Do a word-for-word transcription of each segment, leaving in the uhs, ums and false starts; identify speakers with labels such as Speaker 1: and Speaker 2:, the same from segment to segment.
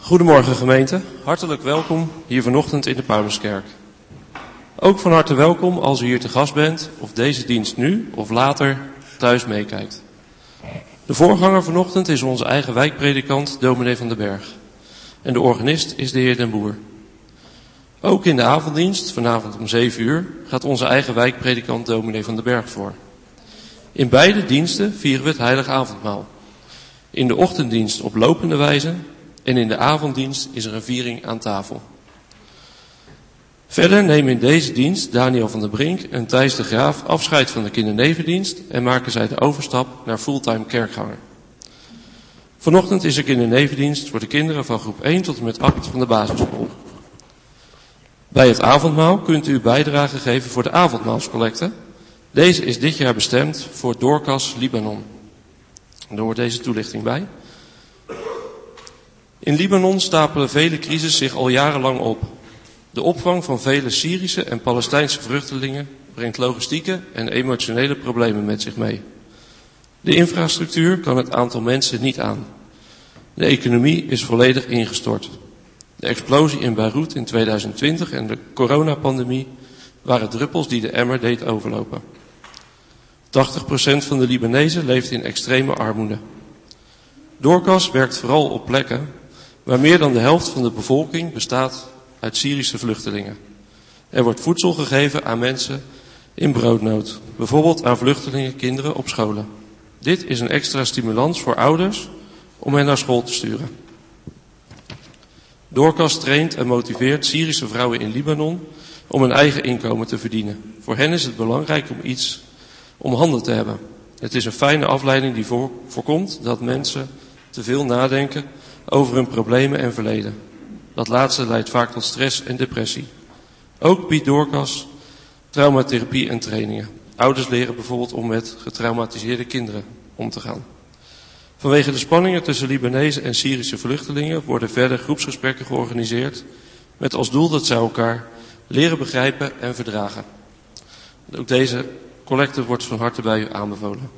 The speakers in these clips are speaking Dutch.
Speaker 1: Goedemorgen gemeente, hartelijk welkom hier vanochtend in de Pauluskerk. Ook van harte welkom als u hier te gast bent of deze dienst nu of later thuis meekijkt. De voorganger vanochtend is onze eigen wijkpredikant dominee van den Berg. En de organist is de heer Den Boer. Ook in de avonddienst, vanavond om zeven uur, gaat onze eigen wijkpredikant dominee van den Berg voor. In beide diensten vieren we het heilige avondmaal. In de ochtenddienst op lopende wijze en in de avonddienst is er een viering aan tafel. Verder nemen in deze dienst Daniel van der Brink en Thijs de Graaf afscheid van de kindernevendienst en maken zij de overstap naar fulltime kerkganger. Vanochtend is er kindernevendienst voor de kinderen van groep één tot en met acht van de basisschool. Bij het avondmaal kunt u bijdrage geven voor de avondmaalscollecte. Deze is dit jaar bestemd voor Doorkas Libanon. En daar hoort deze toelichting bij. In Libanon stapelen vele crises zich al jarenlang op. De opvang van vele Syrische en Palestijnse vluchtelingen brengt logistieke en emotionele problemen met zich mee. De infrastructuur kan het aantal mensen niet aan. De economie is volledig ingestort. De explosie in Beirut in tweeduizend twintig en de coronapandemie waren druppels die de emmer deed overlopen. tachtig procent van de Libanezen leeft in extreme armoede. Doorkas werkt vooral op plekken waar meer dan de helft van de bevolking bestaat uit Syrische vluchtelingen. Er wordt voedsel gegeven aan mensen in broodnood, bijvoorbeeld aan vluchtelingenkinderen op scholen. Dit is een extra stimulans voor ouders om hen naar school te sturen. Doorkas traint en motiveert Syrische vrouwen in Libanon om een eigen inkomen te verdienen. Voor hen is het belangrijk om iets om handen te hebben. Het is een fijne afleiding die voor, voorkomt dat mensen te veel nadenken over hun problemen en verleden. Dat laatste leidt vaak tot stress en depressie. Ook biedt Doorkas traumatherapie en trainingen. Ouders leren bijvoorbeeld om met getraumatiseerde kinderen om te gaan. Vanwege de spanningen tussen Libanese en Syrische vluchtelingen worden verder groepsgesprekken georganiseerd met als doel dat zij elkaar leren begrijpen en verdragen. Ook deze collecte wordt van harte bij u aanbevolen.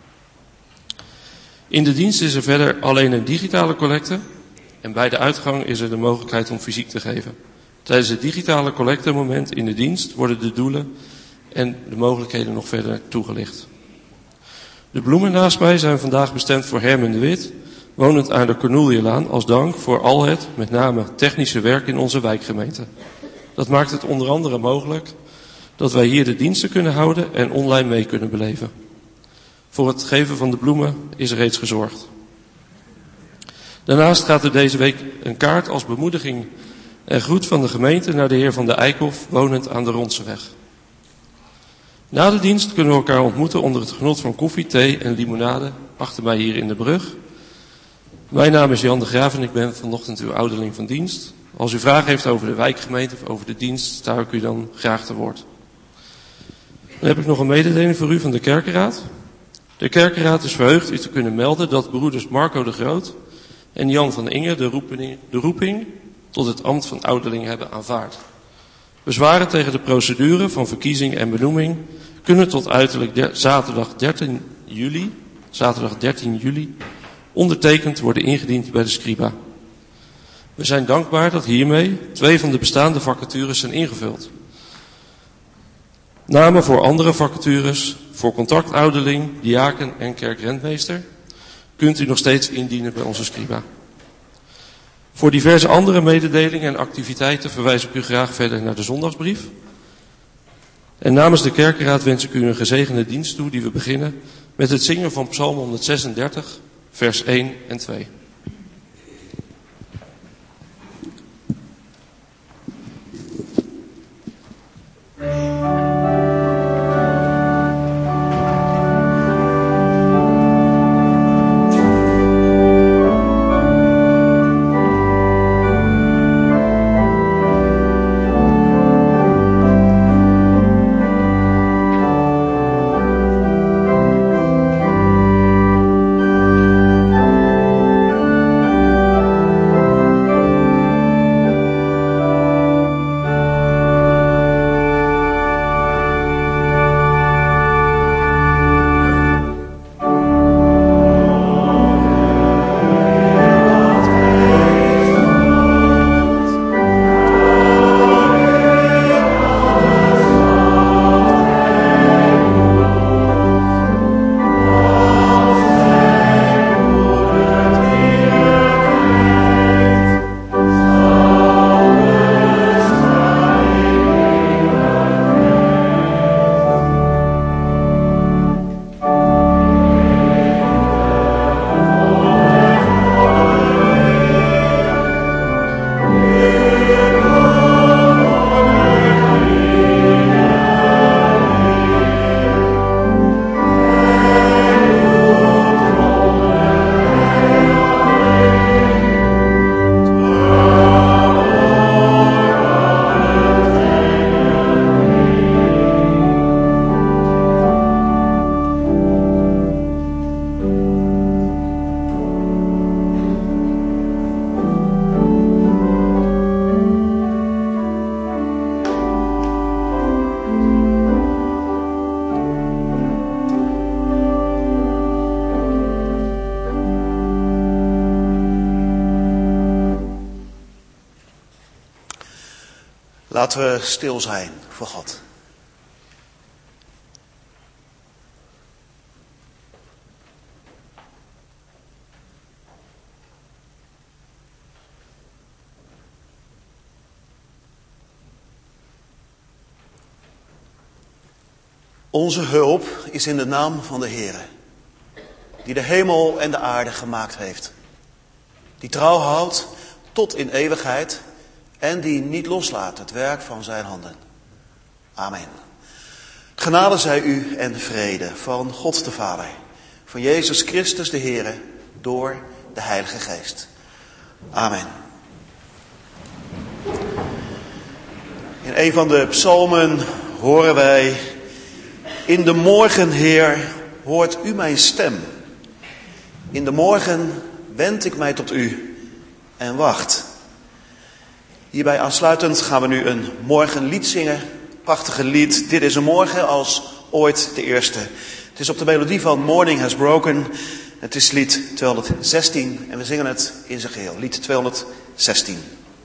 Speaker 1: In de dienst is er verder alleen een digitale collecte en bij de uitgang is er de mogelijkheid om fysiek te geven. Tijdens het digitale collectemoment in de dienst worden de doelen en de mogelijkheden nog verder toegelicht. De bloemen naast mij zijn vandaag bestemd voor Herman de Wit, wonend aan de Corneliëlaan, als dank voor al het, met name technische werk in onze wijkgemeente. Dat maakt het onder andere mogelijk dat wij hier de diensten kunnen houden en online mee kunnen beleven. Voor het geven van de bloemen is er reeds gezorgd. Daarnaast gaat er deze week een kaart als bemoediging en groet van de gemeente naar de heer Van de Eikhof, wonend aan de Rondseweg. Na de dienst kunnen we elkaar ontmoeten onder het genot van koffie, thee en limonade achter mij hier in de brug. Mijn naam is Jan de Graaf en ik ben vanochtend uw ouderling van dienst. Als u vragen heeft over de wijkgemeente of over de dienst, sta ik u dan graag te woord. Dan heb ik nog een mededeling voor u van de kerkenraad. De kerkenraad is verheugd u te kunnen melden dat broeders Marco de Groot en Jan van Inge de roeping, de roeping tot het ambt van ouderling hebben aanvaard. Bezwaren tegen de procedure van verkiezing en benoeming kunnen tot uiterlijk de, zaterdag dertien juli, zaterdag dertien juli ondertekend worden ingediend bij de Scriba. We zijn dankbaar dat hiermee twee van de bestaande vacatures zijn ingevuld. Namen voor andere vacatures, voor contactouderling, diaken en kerkrentmeester, kunt u nog steeds indienen bij onze Scriba. Voor diverse andere mededelingen en activiteiten verwijs ik u graag verder naar de zondagsbrief. En namens de kerkenraad wens ik u een gezegende dienst toe die we beginnen met het zingen van Psalm honderdzesendertig, vers één en twee.
Speaker 2: Thank Laten we stil zijn voor God. Onze hulp is in de naam van de Heere, die de hemel en de aarde gemaakt heeft. Die trouw houdt tot in eeuwigheid en die niet loslaat het werk van zijn handen. Amen. Genade zij u en vrede van God de Vader, van Jezus Christus de Heere, door de Heilige Geest. Amen. In een van de psalmen horen wij: in de morgen, Heer, hoort u mijn stem. In de morgen wend ik mij tot u en wacht. Hierbij aansluitend gaan we nu een morgenlied zingen. Prachtige lied. Dit is een morgen als ooit de eerste. Het is op de melodie van Morning Has Broken. Het is lied tweehonderdzestien en we zingen het in zijn geheel. Lied tweehonderdzestien.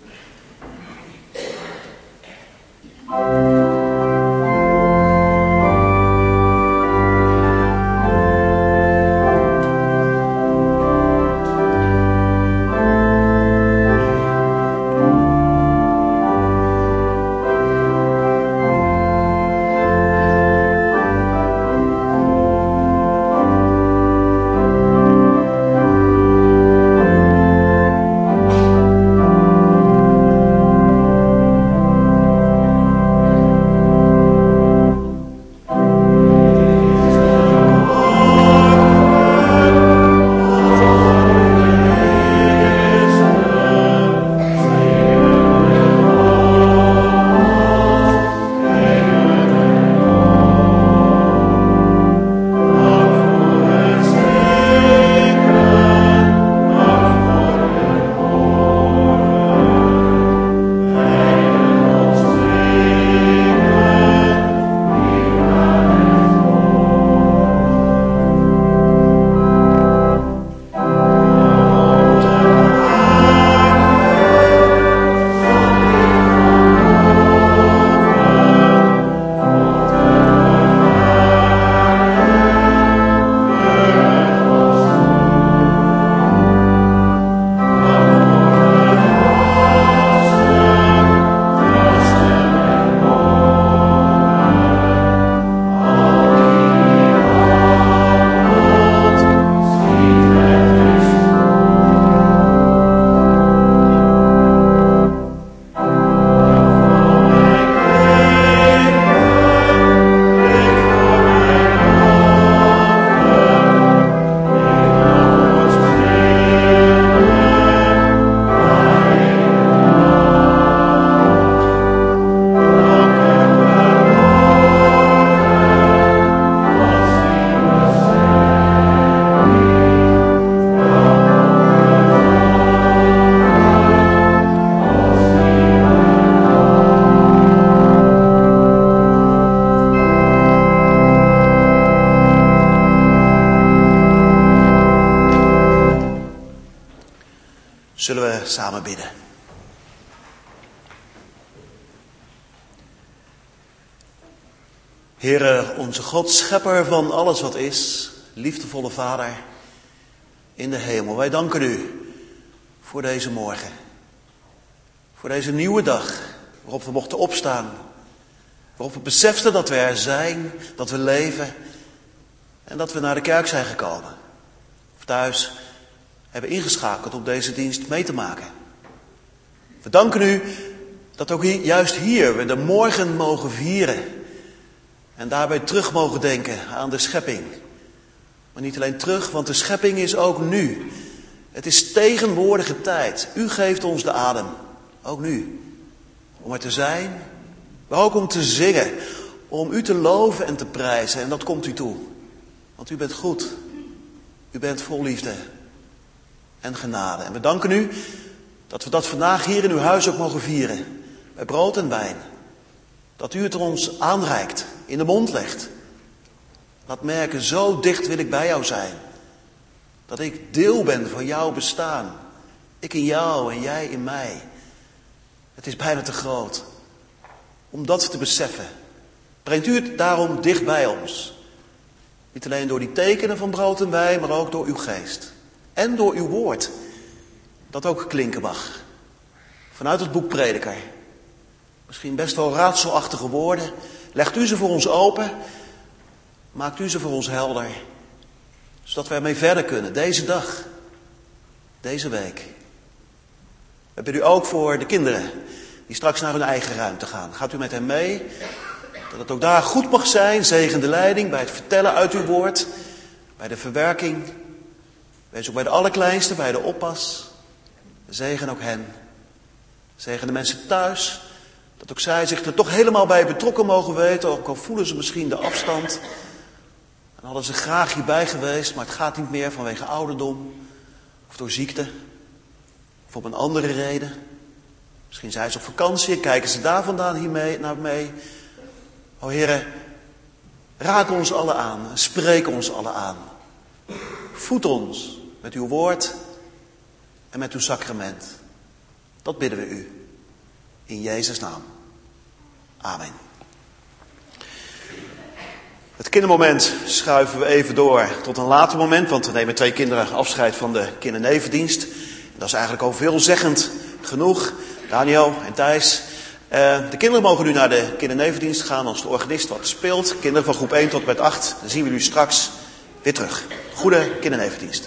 Speaker 2: Zullen we samen bidden. Heere, onze God, schepper van alles wat is, liefdevolle Vader in de hemel. Wij danken u voor deze morgen. Voor deze nieuwe dag waarop we mochten opstaan. Waarop we beseften dat we er zijn, dat we leven en dat we naar de kerk zijn gekomen. Of thuis hebben ingeschakeld om deze dienst mee te maken. We danken u dat ook hier, juist hier we de morgen mogen vieren. En daarbij terug mogen denken aan de schepping. Maar niet alleen terug, want de schepping is ook nu. Het is tegenwoordige tijd. U geeft ons de adem, ook nu. Om er te zijn, maar ook om te zingen. Om u te loven en te prijzen. En dat komt u toe. Want u bent goed. U bent vol liefde en genade. En we danken u dat we dat vandaag hier in uw huis ook mogen vieren. Bij brood en wijn. Dat u het ons aanreikt, in de mond legt. Laat merken, zo dicht wil ik bij jou zijn. Dat ik deel ben van jouw bestaan. Ik in jou en jij in mij. Het is bijna te groot. om dat te beseffen. Brengt u het daarom dicht bij ons. Niet alleen door die tekenen van brood en wijn, maar ook door uw geest. En door uw woord, dat ook klinken mag. Vanuit het boek Prediker. Misschien best wel raadselachtige woorden. Legt u ze voor ons open. Maakt u ze voor ons helder. Zodat we ermee verder kunnen, deze dag. Deze week. We bidden u ook voor de kinderen die straks naar hun eigen ruimte gaan. Gaat u met hen mee? Dat het ook daar goed mag zijn. Zegen de leiding bij het vertellen uit uw woord. Bij de verwerking. Wees ook bij de allerkleinste, bij de oppas. Zegen ook hen. Zegen de mensen thuis. Dat ook zij zich er toch helemaal bij betrokken mogen weten. Ook al voelen ze misschien de afstand. En hadden ze graag hierbij geweest. Maar het gaat niet meer vanwege ouderdom. Of door ziekte. Of op een andere reden. Misschien zijn ze op vakantie en kijken ze daar vandaan hiermee, naar mee. O Heere, raak ons allen aan. Spreek ons allen aan. Voed ons met uw woord en met uw sacrament. Dat bidden we u. In Jezus' naam. Amen. Het kindermoment schuiven we even door tot een later moment. Want we nemen twee kinderen afscheid van de kindernevendienst. Dat is eigenlijk al veelzeggend genoeg. Daniel en Thijs. Uh, de kinderen mogen nu naar de kindernevendienst gaan als de organist wat speelt. Kinderen van groep één tot met acht. Dan zien we jullie straks weer terug. Goede kindernevendienst.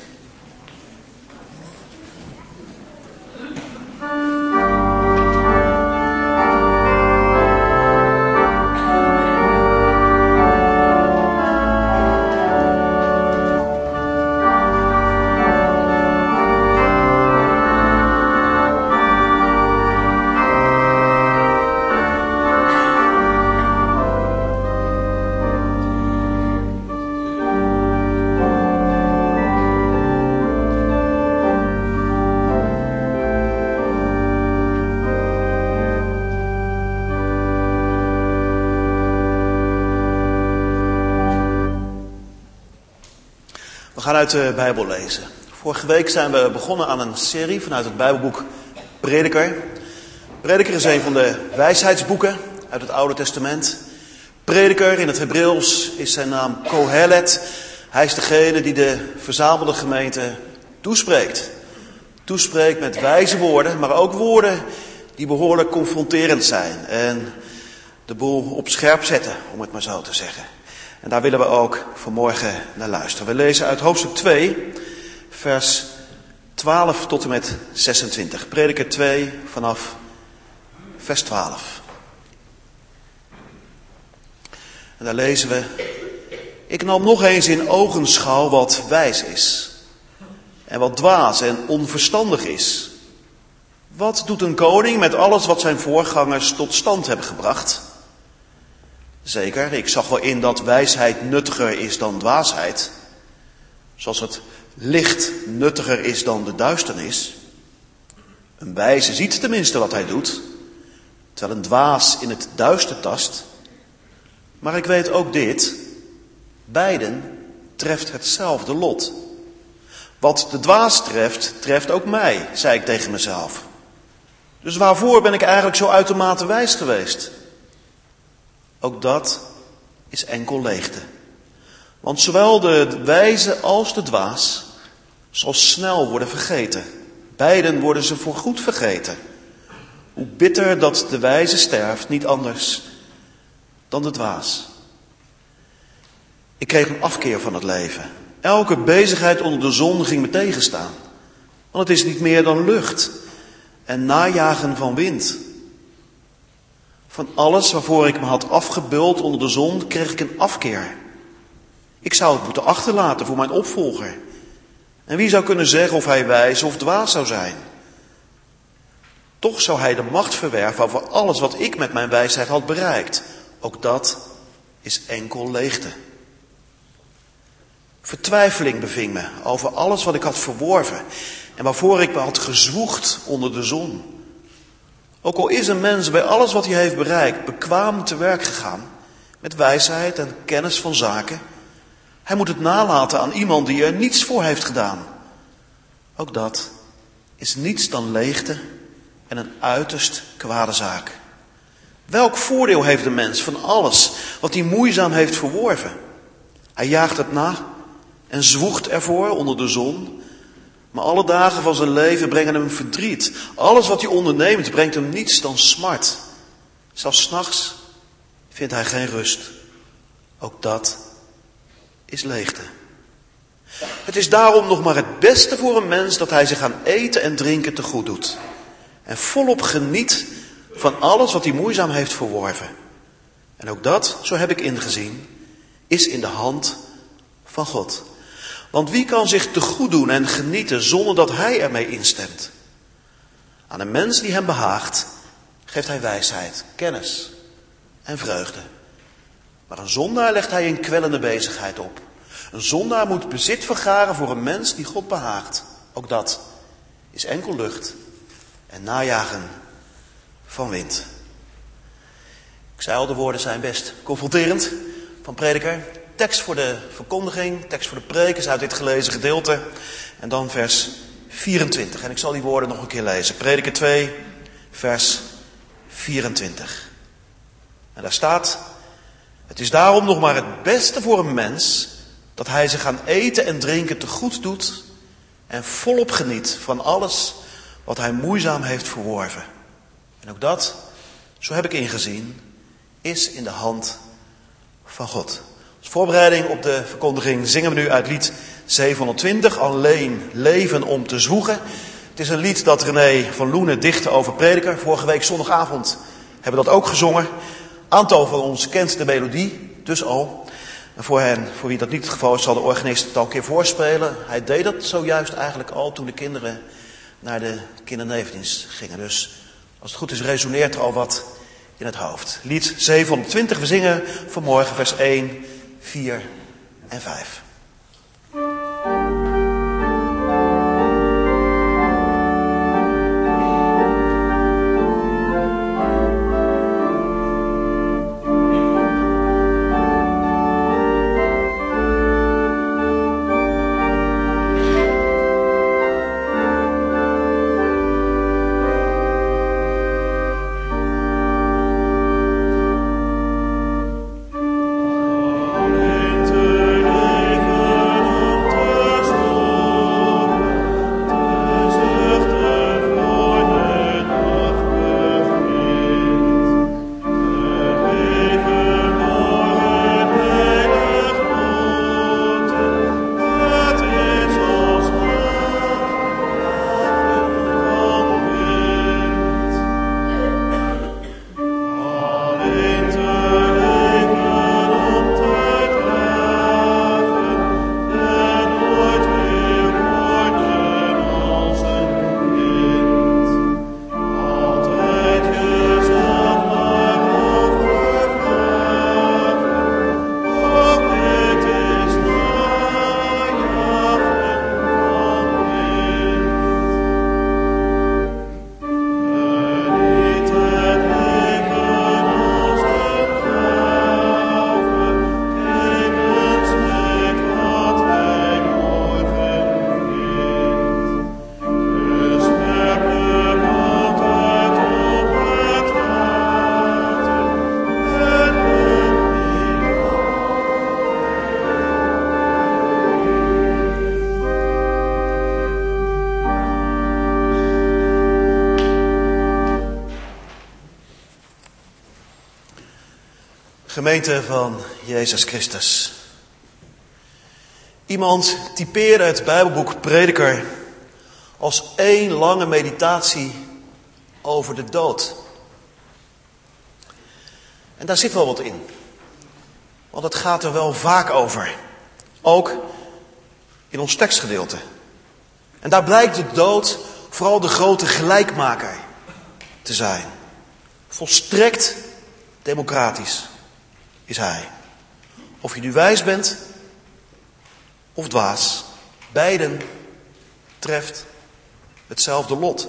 Speaker 2: We gaan uit de Bijbel lezen. Vorige week zijn we begonnen aan een serie vanuit het Bijbelboek Prediker. Prediker is een van de wijsheidsboeken uit het Oude Testament. Prediker in het Hebreeuws is zijn naam Kohelet. Hij is degene die de verzamelde gemeente toespreekt. Toespreekt met wijze woorden, maar ook woorden die behoorlijk confronterend zijn. En de boel op scherp zetten, om het maar zo te zeggen. En daar willen we ook vanmorgen naar luisteren. We lezen uit hoofdstuk twee, vers twaalf tot en met zesentwintig. Prediker twee vanaf vers twaalf. En daar lezen we: Ik nam nog eens in ogenschouw wat wijs is. En wat dwaas en onverstandig is. Wat doet een koning met alles wat zijn voorgangers tot stand hebben gebracht? Zeker, ik zag wel in dat wijsheid nuttiger is dan dwaasheid. Zoals het licht nuttiger is dan de duisternis. Een wijze ziet tenminste wat hij doet, terwijl een dwaas in het duister tast. Maar ik weet ook dit: beiden treft hetzelfde lot. Wat de dwaas treft, treft ook mij, zei ik tegen mezelf. Dus waarvoor ben ik eigenlijk zo uitermate wijs geweest? Ook dat is enkel leegte. Want zowel de wijze als de dwaas zal snel worden vergeten. Beiden worden ze voorgoed vergeten. Hoe bitter dat de wijze sterft, niet anders dan de dwaas. Ik kreeg een afkeer van het leven. Elke bezigheid onder de zon ging me tegenstaan. Want het is niet meer dan lucht en najagen van wind. Van alles waarvoor ik me had afgebeuld onder de zon, kreeg ik een afkeer. Ik zou het moeten achterlaten voor mijn opvolger. En wie zou kunnen zeggen of hij wijs of dwaas zou zijn? Toch zou hij de macht verwerven over alles wat ik met mijn wijsheid had bereikt. Ook dat is enkel leegte. Vertwijfeling beving me over alles wat ik had verworven en waarvoor ik me had gezwoegd onder de zon. Ook al is een mens bij alles wat hij heeft bereikt bekwaam te werk gegaan, met wijsheid en kennis van zaken, hij moet het nalaten aan iemand die er niets voor heeft gedaan. Ook dat is niets dan leegte en een uiterst kwade zaak. Welk voordeel heeft de mens van alles wat hij moeizaam heeft verworven? Hij jaagt het na en zwoegt ervoor onder de zon. Maar alle dagen van zijn leven brengen hem verdriet. Alles wat hij onderneemt brengt hem niets dan smart. Zelfs 's nachts vindt hij geen rust. Ook dat is leegte. Het is daarom nog maar het beste voor een mens dat hij zich aan eten en drinken te goed doet. En volop geniet van alles wat hij moeizaam heeft verworven. En ook dat, zo heb ik ingezien, is in de hand van God. Want wie kan zich te goed doen en genieten zonder dat hij ermee instemt? Aan een mens die hem behaagt, geeft hij wijsheid, kennis en vreugde. Maar een zondaar legt hij een kwellende bezigheid op. Een zondaar moet bezit vergaren voor een mens die God behaagt. Ook dat is enkel lucht en najagen van wind. Ik zei al, de woorden zijn best confronterend van prediker. Tekst voor de verkondiging, tekst voor de preek is uit dit gelezen gedeelte. En dan vers vierentwintig. En ik zal die woorden nog een keer lezen. Prediker twee, vers vierentwintig. En daar staat: het is daarom nog maar het beste voor een mens dat hij zich aan eten en drinken te goed doet en volop geniet van alles wat hij moeizaam heeft verworven. En ook dat, zo heb ik ingezien, is in de hand van God. Als voorbereiding op de verkondiging zingen we nu uit lied zevenhonderdtwintig, Alleen leven om te zwoegen. Het is een lied dat René van Loenen dichtte over prediker. Vorige week zondagavond hebben we dat ook gezongen. Aantal van ons kent de melodie dus al. En voor hen, voor wie dat niet het geval is, zal de organist het al een keer voorspelen. Hij deed dat zojuist eigenlijk al toen de kinderen naar de kindernevendienst gingen. Dus als het goed is, resoneert er al wat in het hoofd. Lied zevenhonderdtwintig, we zingen vanmorgen vers één, vier en vijf. Gemeente van Jezus Christus. Iemand typeerde het Bijbelboek Prediker als één lange meditatie over de dood. En daar zit wel wat in. Want het gaat er wel vaak over. Ook in ons tekstgedeelte. En daar blijkt de dood vooral de grote gelijkmaker te zijn. Volstrekt democratisch is hij. Of je nu wijs bent of dwaas, beiden treft hetzelfde lot.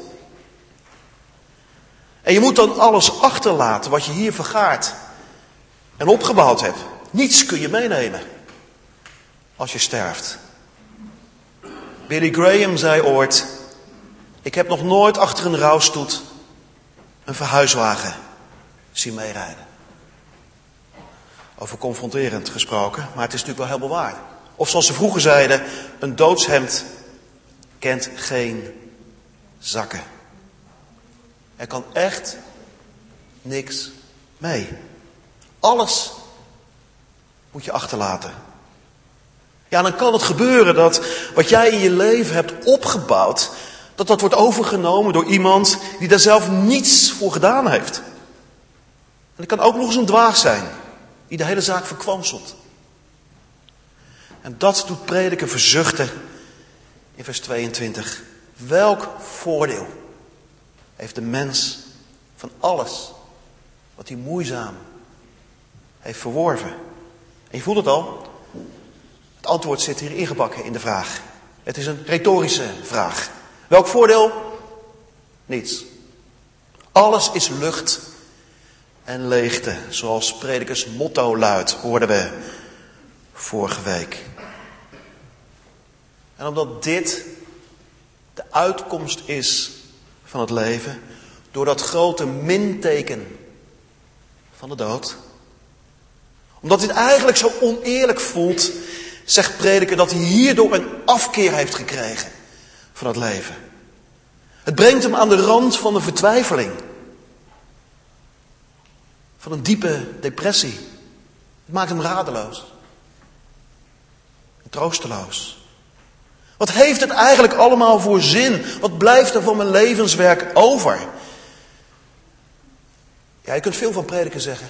Speaker 2: En je moet dan alles achterlaten wat je hier vergaard en opgebouwd hebt. Niets kun je meenemen als je sterft. Billy Graham zei ooit: ik heb nog nooit achter een rouwstoet een verhuiswagen zien meerijden. Over confronterend gesproken, maar het is natuurlijk wel helemaal waar. Of zoals ze vroeger zeiden, een doodshemd kent geen zakken. Er kan echt niks mee. Alles moet je achterlaten. Ja, dan kan het gebeuren dat wat jij in je leven hebt opgebouwd, dat dat wordt overgenomen door iemand die daar zelf niets voor gedaan heeft. En het kan ook nog eens een dwaas zijn, die de hele zaak verkwanselt. En dat doet prediker verzuchten in vers tweeëntwintig. Welk voordeel heeft de mens van alles wat hij moeizaam heeft verworven? En je voelt het al. Het antwoord zit hier ingebakken in de vraag. Het is een retorische vraag. Welk voordeel? Niets. Alles is lucht en leegte, zoals predikers motto luidt, hoorden we vorige week. En omdat dit de uitkomst is van het leven, door dat grote minteken van de dood, omdat dit eigenlijk zo oneerlijk voelt, zegt prediker dat hij hierdoor een afkeer heeft gekregen van het leven. Het brengt hem aan de rand van een vertwijfeling. Van een diepe depressie. Het maakt hem radeloos. En troosteloos. Wat heeft het eigenlijk allemaal voor zin? Wat blijft er van mijn levenswerk over? Ja, je kunt veel van prediker zeggen.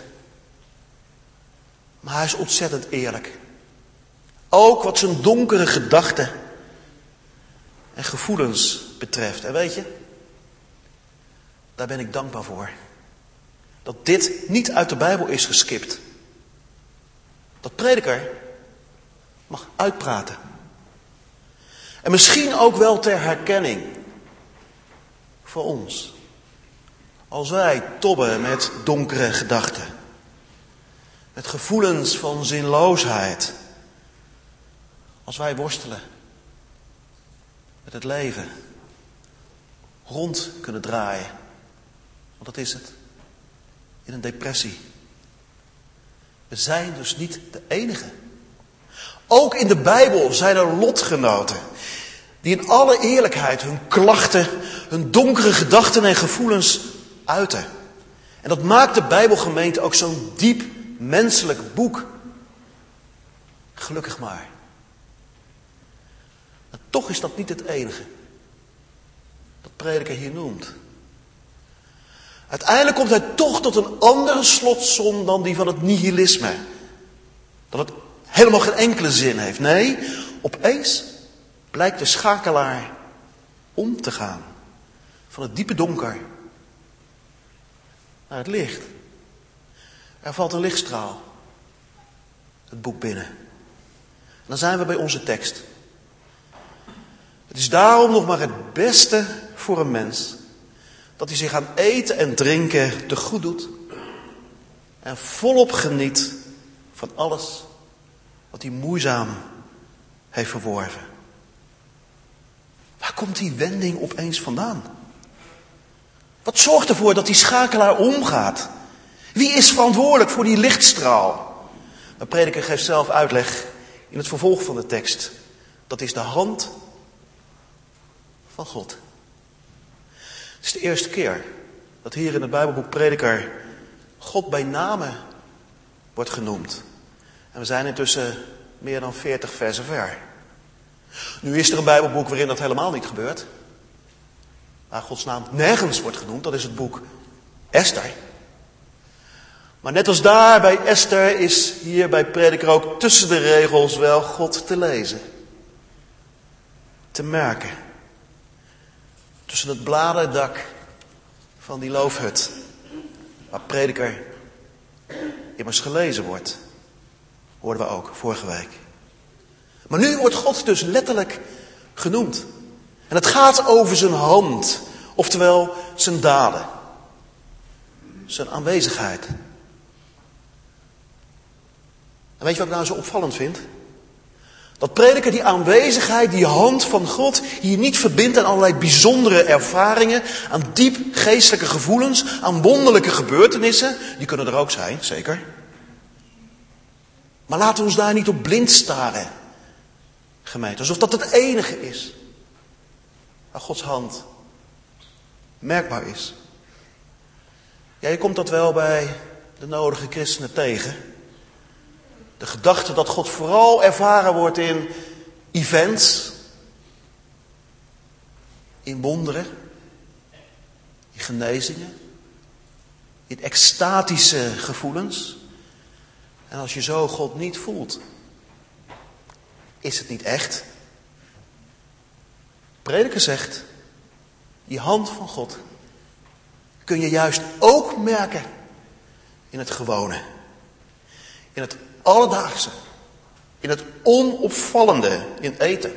Speaker 2: Maar hij is ontzettend eerlijk. Ook wat zijn donkere gedachten en gevoelens betreft. En weet je, daar ben ik dankbaar voor. Dat dit niet uit de Bijbel is geskipt. Dat prediker mag uitpraten. En misschien ook wel ter herkenning voor ons. Als wij tobben met donkere gedachten. Met gevoelens van zinloosheid. Als wij worstelen met het leven. Rond kunnen draaien. Want dat is het. In een depressie. We zijn dus niet de enige. Ook in de Bijbel zijn er lotgenoten. Die in alle eerlijkheid hun klachten, hun donkere gedachten en gevoelens uiten. En dat maakt de Bijbelgemeente ook zo'n diep menselijk boek. Gelukkig maar. Maar toch is dat niet het enige. Dat prediker hier noemt. Uiteindelijk komt hij toch tot een andere slotsom dan die van het nihilisme. Dat het helemaal geen enkele zin heeft. Nee, opeens blijkt de schakelaar om te gaan. Van het diepe donker naar het licht. Er valt een lichtstraal het boek binnen. En dan zijn we bij onze tekst. Het is daarom nog maar het beste voor een mens dat hij zich aan eten en drinken te goed doet en volop geniet van alles wat hij moeizaam heeft verworven. Waar komt die wending opeens vandaan? Wat zorgt ervoor dat die schakelaar omgaat? Wie is verantwoordelijk voor die lichtstraal? De prediker geeft zelf uitleg in het vervolg van de tekst. Dat is de hand van God. Het is de eerste keer dat hier in het Bijbelboek Prediker God bij name wordt genoemd. En we zijn intussen meer dan veertig versen ver. Nu is er een Bijbelboek waarin dat helemaal niet gebeurt. Waar Gods naam nergens wordt genoemd, dat is het boek Esther. Maar net als daar bij Esther is hier bij Prediker ook tussen de regels wel God te lezen. Te merken. Tussen het bladerdak van die loofhut. Waar Prediker immers gelezen wordt. Hoorden we ook vorige week. Maar nu wordt God dus letterlijk genoemd. En het gaat over zijn hand. Oftewel zijn daden. Zijn aanwezigheid. En weet je wat ik nou zo opvallend vind? Dat prediker die aanwezigheid, die hand van God hier niet verbindt aan allerlei bijzondere ervaringen, aan diep geestelijke gevoelens, aan wonderlijke gebeurtenissen. Die kunnen er ook zijn, zeker. Maar laten we ons daar niet op blind staren, gemeente. Alsof dat het enige is waar Gods hand merkbaar is. Ja, je komt dat wel bij de nodige christenen tegen. De gedachte dat God vooral ervaren wordt in events, in wonderen, in genezingen, in extatische gevoelens. En als je zo God niet voelt, is het niet echt. Prediker zegt, die hand van God kun je juist ook merken in het gewone. In het alledaagse. In het onopvallende in eten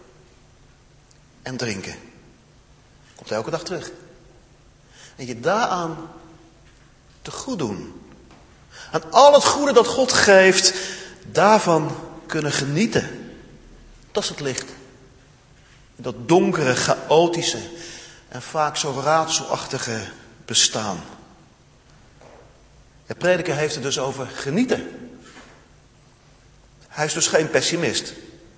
Speaker 2: en drinken. Komt elke dag terug. En je daaraan te goed doen. Aan al het goede dat God geeft, daarvan kunnen genieten. Dat is het licht. In dat donkere, chaotische en vaak zo raadselachtige bestaan. De prediker heeft het dus over genieten. Hij is dus geen pessimist.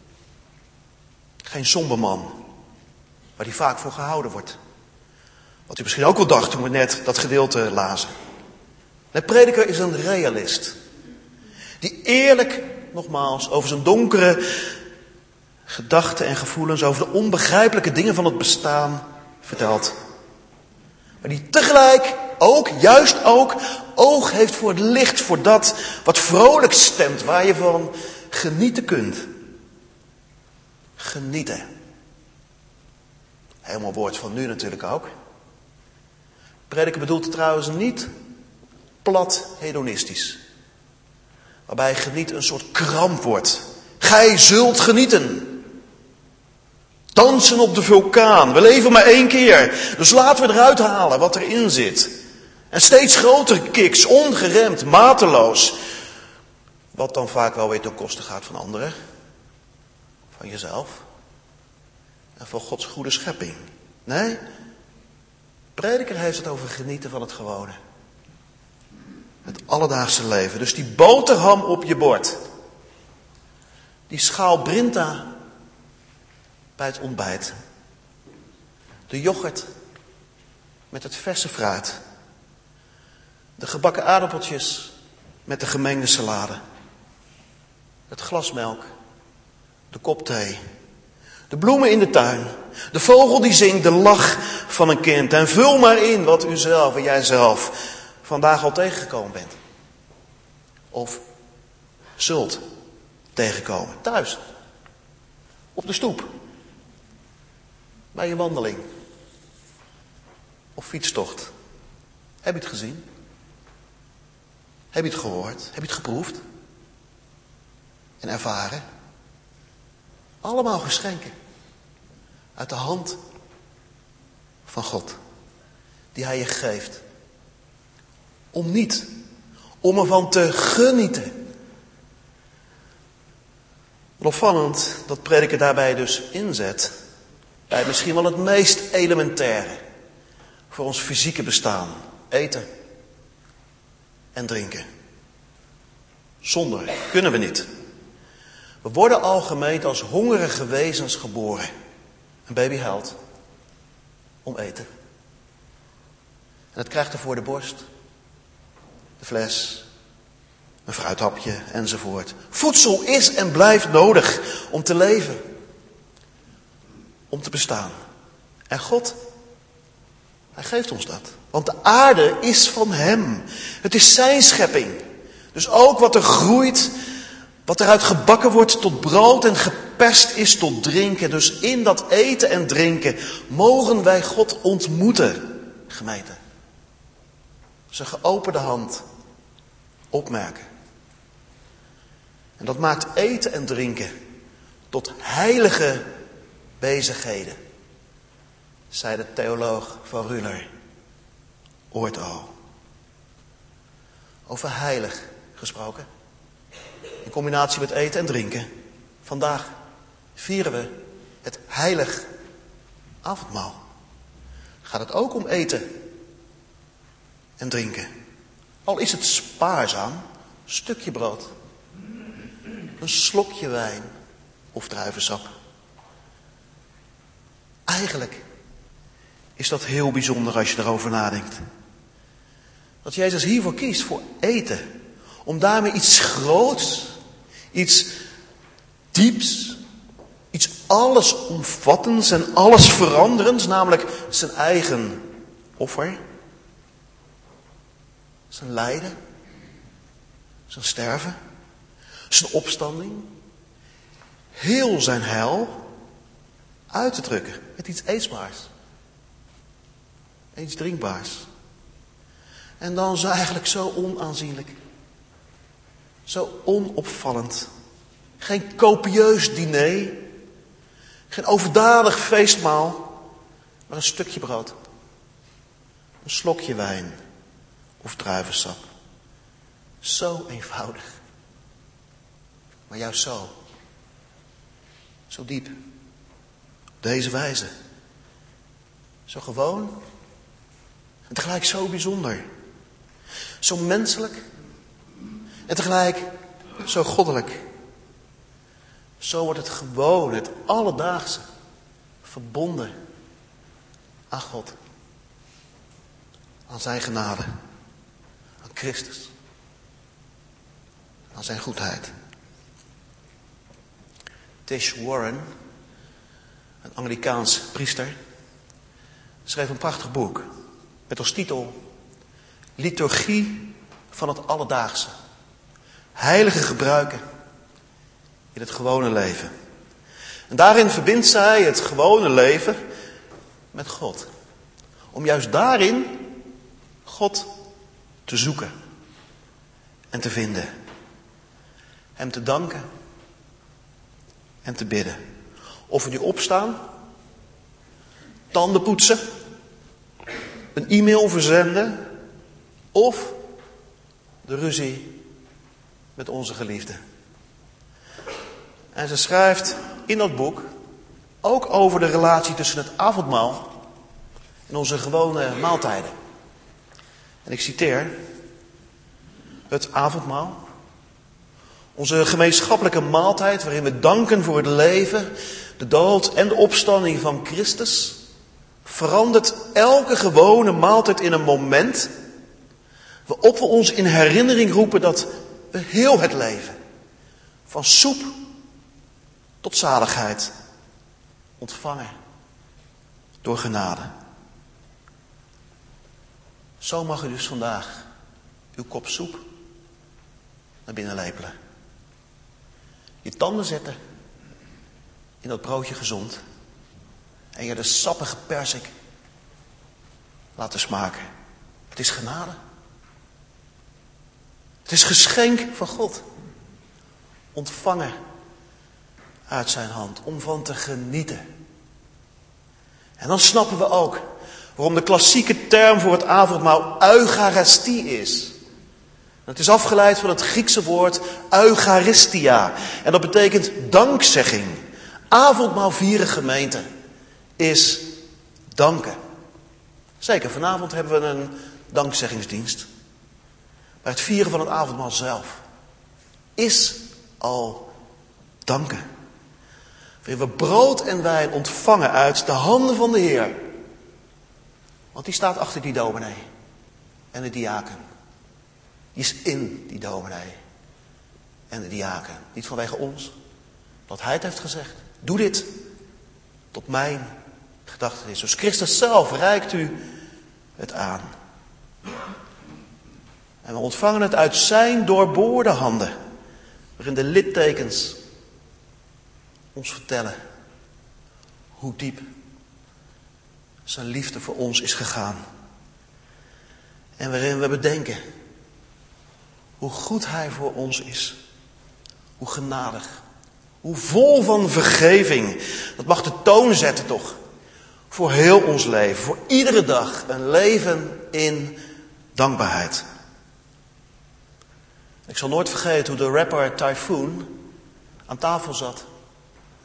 Speaker 2: Geen somber man. Waar hij vaak voor gehouden wordt. Wat u misschien ook wel dacht toen we net dat gedeelte lazen. De prediker is een realist. Die eerlijk, nogmaals, over zijn donkere gedachten en gevoelens, over de onbegrijpelijke dingen van het bestaan vertelt. Maar die tegelijk ook, juist ook, oog heeft voor het licht, voor dat wat vrolijk stemt, waar je van genieten kunt. Genieten. Helemaal woord van nu natuurlijk ook. Prediker bedoelt trouwens niet plat hedonistisch. Waarbij genieten een soort kramp wordt. Gij zult genieten. Dansen op de vulkaan. We leven maar één keer. Dus laten we eruit halen wat erin zit. En steeds grotere kicks, ongeremd, mateloos. Wat dan vaak wel weer ten koste gaat van anderen. Van jezelf. En van Gods goede schepping. Nee. Prediker heeft het over genieten van het gewone. Het alledaagse leven. Dus die boterham op je bord. Die schaal Brinta bij het ontbijt. De yoghurt met het verse fruit. De gebakken aardappeltjes met de gemengde salade. Het glas melk. De kop thee. De bloemen in de tuin. De vogel die zingt, de lach van een kind. En vul maar in wat u zelf en jij zelf vandaag al tegengekomen bent. Of zult tegenkomen. Thuis. Op de stoep. Bij je wandeling. Of fietstocht. Heb je het gezien? Heb je het gehoord? Heb je het geproefd? En ervaren? Allemaal geschenken. Uit de hand van God. Die hij je geeft. Om niet. Om ervan te genieten. Opvallend dat prediker daarbij dus inzet. Bij misschien wel het meest elementaire. Voor ons fysieke bestaan. Eten. En drinken. Zonder kunnen we niet. We worden al gemeend als hongerige wezens geboren. Een baby huilt. Om eten. En het krijgt er voor de borst. De fles. Een fruithapje enzovoort. Voedsel is en blijft nodig om te leven. Om te bestaan. En God, hij geeft ons dat. Want de aarde is van hem. Het is zijn schepping. Dus ook wat er groeit, wat eruit gebakken wordt tot brood en geperst is tot drinken. Dus in dat eten en drinken mogen wij God ontmoeten, gemeente. Zijn geopende hand opmerken. En dat maakt eten en drinken tot heilige bezigheden, zei de theoloog van Ruller ooit al. Over heilig gesproken. In combinatie met eten en drinken. Vandaag vieren we het heilig avondmaal. Gaat het ook om eten en drinken. Al is het spaarzaam, een stukje brood, een slokje wijn of druivensap. Eigenlijk is dat heel bijzonder als je erover nadenkt. Dat Jezus hiervoor kiest, voor eten. Om daarmee iets groots, iets dieps, iets allesomvattends en allesveranderends, namelijk zijn eigen offer, zijn lijden, zijn sterven, zijn opstanding, heel zijn heil uit te drukken met iets eetbaars, iets drinkbaars. En dan zo eigenlijk zo onaanzienlijk, zo onopvallend. Geen copieus diner, geen overdadig feestmaal, maar een stukje brood, een slokje wijn of druivensap. Zo eenvoudig, maar juist zo, zo diep, op deze wijze, zo gewoon en tegelijk zo bijzonder, zo menselijk en tegelijk zo goddelijk. Zo wordt het gewoon, het alledaagse, verbonden aan God. Aan zijn genade. Aan Christus. Aan zijn goedheid. Tish Warren, een Anglikaans priester, schreef een prachtig boek met als titel Liturgie van het Alledaagse. Heilige gebruiken in het gewone leven. En daarin verbindt zij het gewone leven met God. Om juist daarin God te zoeken en te vinden. Hem te danken en te bidden. Of we nu opstaan, tanden poetsen, een e-mail verzenden of de ruzie met onze geliefde. En ze schrijft in dat boek ook over de relatie tussen het avondmaal en onze gewone maaltijden. En ik citeer: het avondmaal, onze gemeenschappelijke maaltijd waarin we danken voor het leven, de dood en de opstanding van Christus, verandert elke gewone maaltijd in een moment waarop we ons in herinnering roepen dat we heel het leven, van soep tot zaligheid, ontvangen door genade. Zo mag u dus vandaag uw kop soep naar binnen lepelen. Je tanden zetten in dat broodje gezond. En je de sappige persik laten smaken. Het is genade. Het is geschenk van God. Ontvangen uit zijn hand, om van te genieten. En dan snappen we ook waarom de klassieke term voor het avondmaal Eucharistie is. Het is afgeleid van het Griekse woord Eucharistia. En dat betekent dankzegging. Avondmaal vieren, gemeente, is danken. Zeker, vanavond hebben we een dankzeggingsdienst. Maar het vieren van het avondmaal zelf is al danken. Waarin we brood en wijn ontvangen uit de handen van de Heer. Want die staat achter die dominee en de diaken. Die is in die dominee en de diaken. Niet vanwege ons, dat hij het heeft gezegd. Doe dit tot mijn gedachtenis. Dus Christus zelf reikt u het aan. En we ontvangen het uit zijn doorboorde handen. Waarin de littekens ons vertellen hoe diep zijn liefde voor ons is gegaan. En waarin we bedenken hoe goed hij voor ons is. Hoe genadig. Hoe vol van vergeving. Dat mag de toon zetten toch. Voor heel ons leven. Voor iedere dag. Een leven in dankbaarheid. Ik zal nooit vergeten hoe de rapper Typhoon aan tafel zat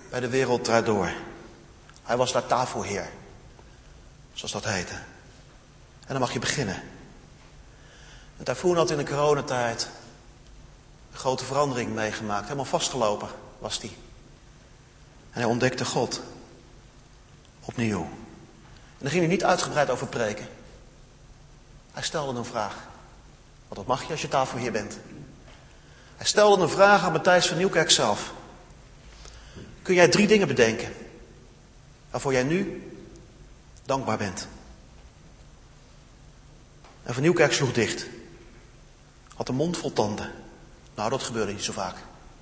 Speaker 2: bij De Wereld Draait Door. Hij was daar tafelheer, zoals dat heette. En dan mag je beginnen. En Typhoon had in de coronatijd een grote verandering meegemaakt. Helemaal vastgelopen was hij. En hij ontdekte God. Opnieuw. En daar ging hij niet uitgebreid over preken. Hij stelde een vraag. Want dat mag je als je tafelheer bent. Hij stelde een vraag aan Matthijs van Nieuwkerk zelf. Kun jij drie dingen bedenken waarvoor jij nu dankbaar bent? En Van Nieuwkerk sloeg dicht. Had een mond vol tanden. Nou, dat gebeurde niet zo vaak.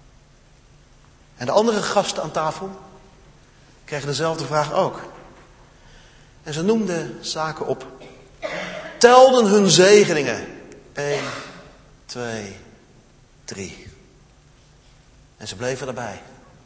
Speaker 2: En de andere gasten aan tafel kregen dezelfde vraag ook. En ze noemden zaken op. Telden hun zegeningen. Eén, twee, drie. En ze bleven erbij.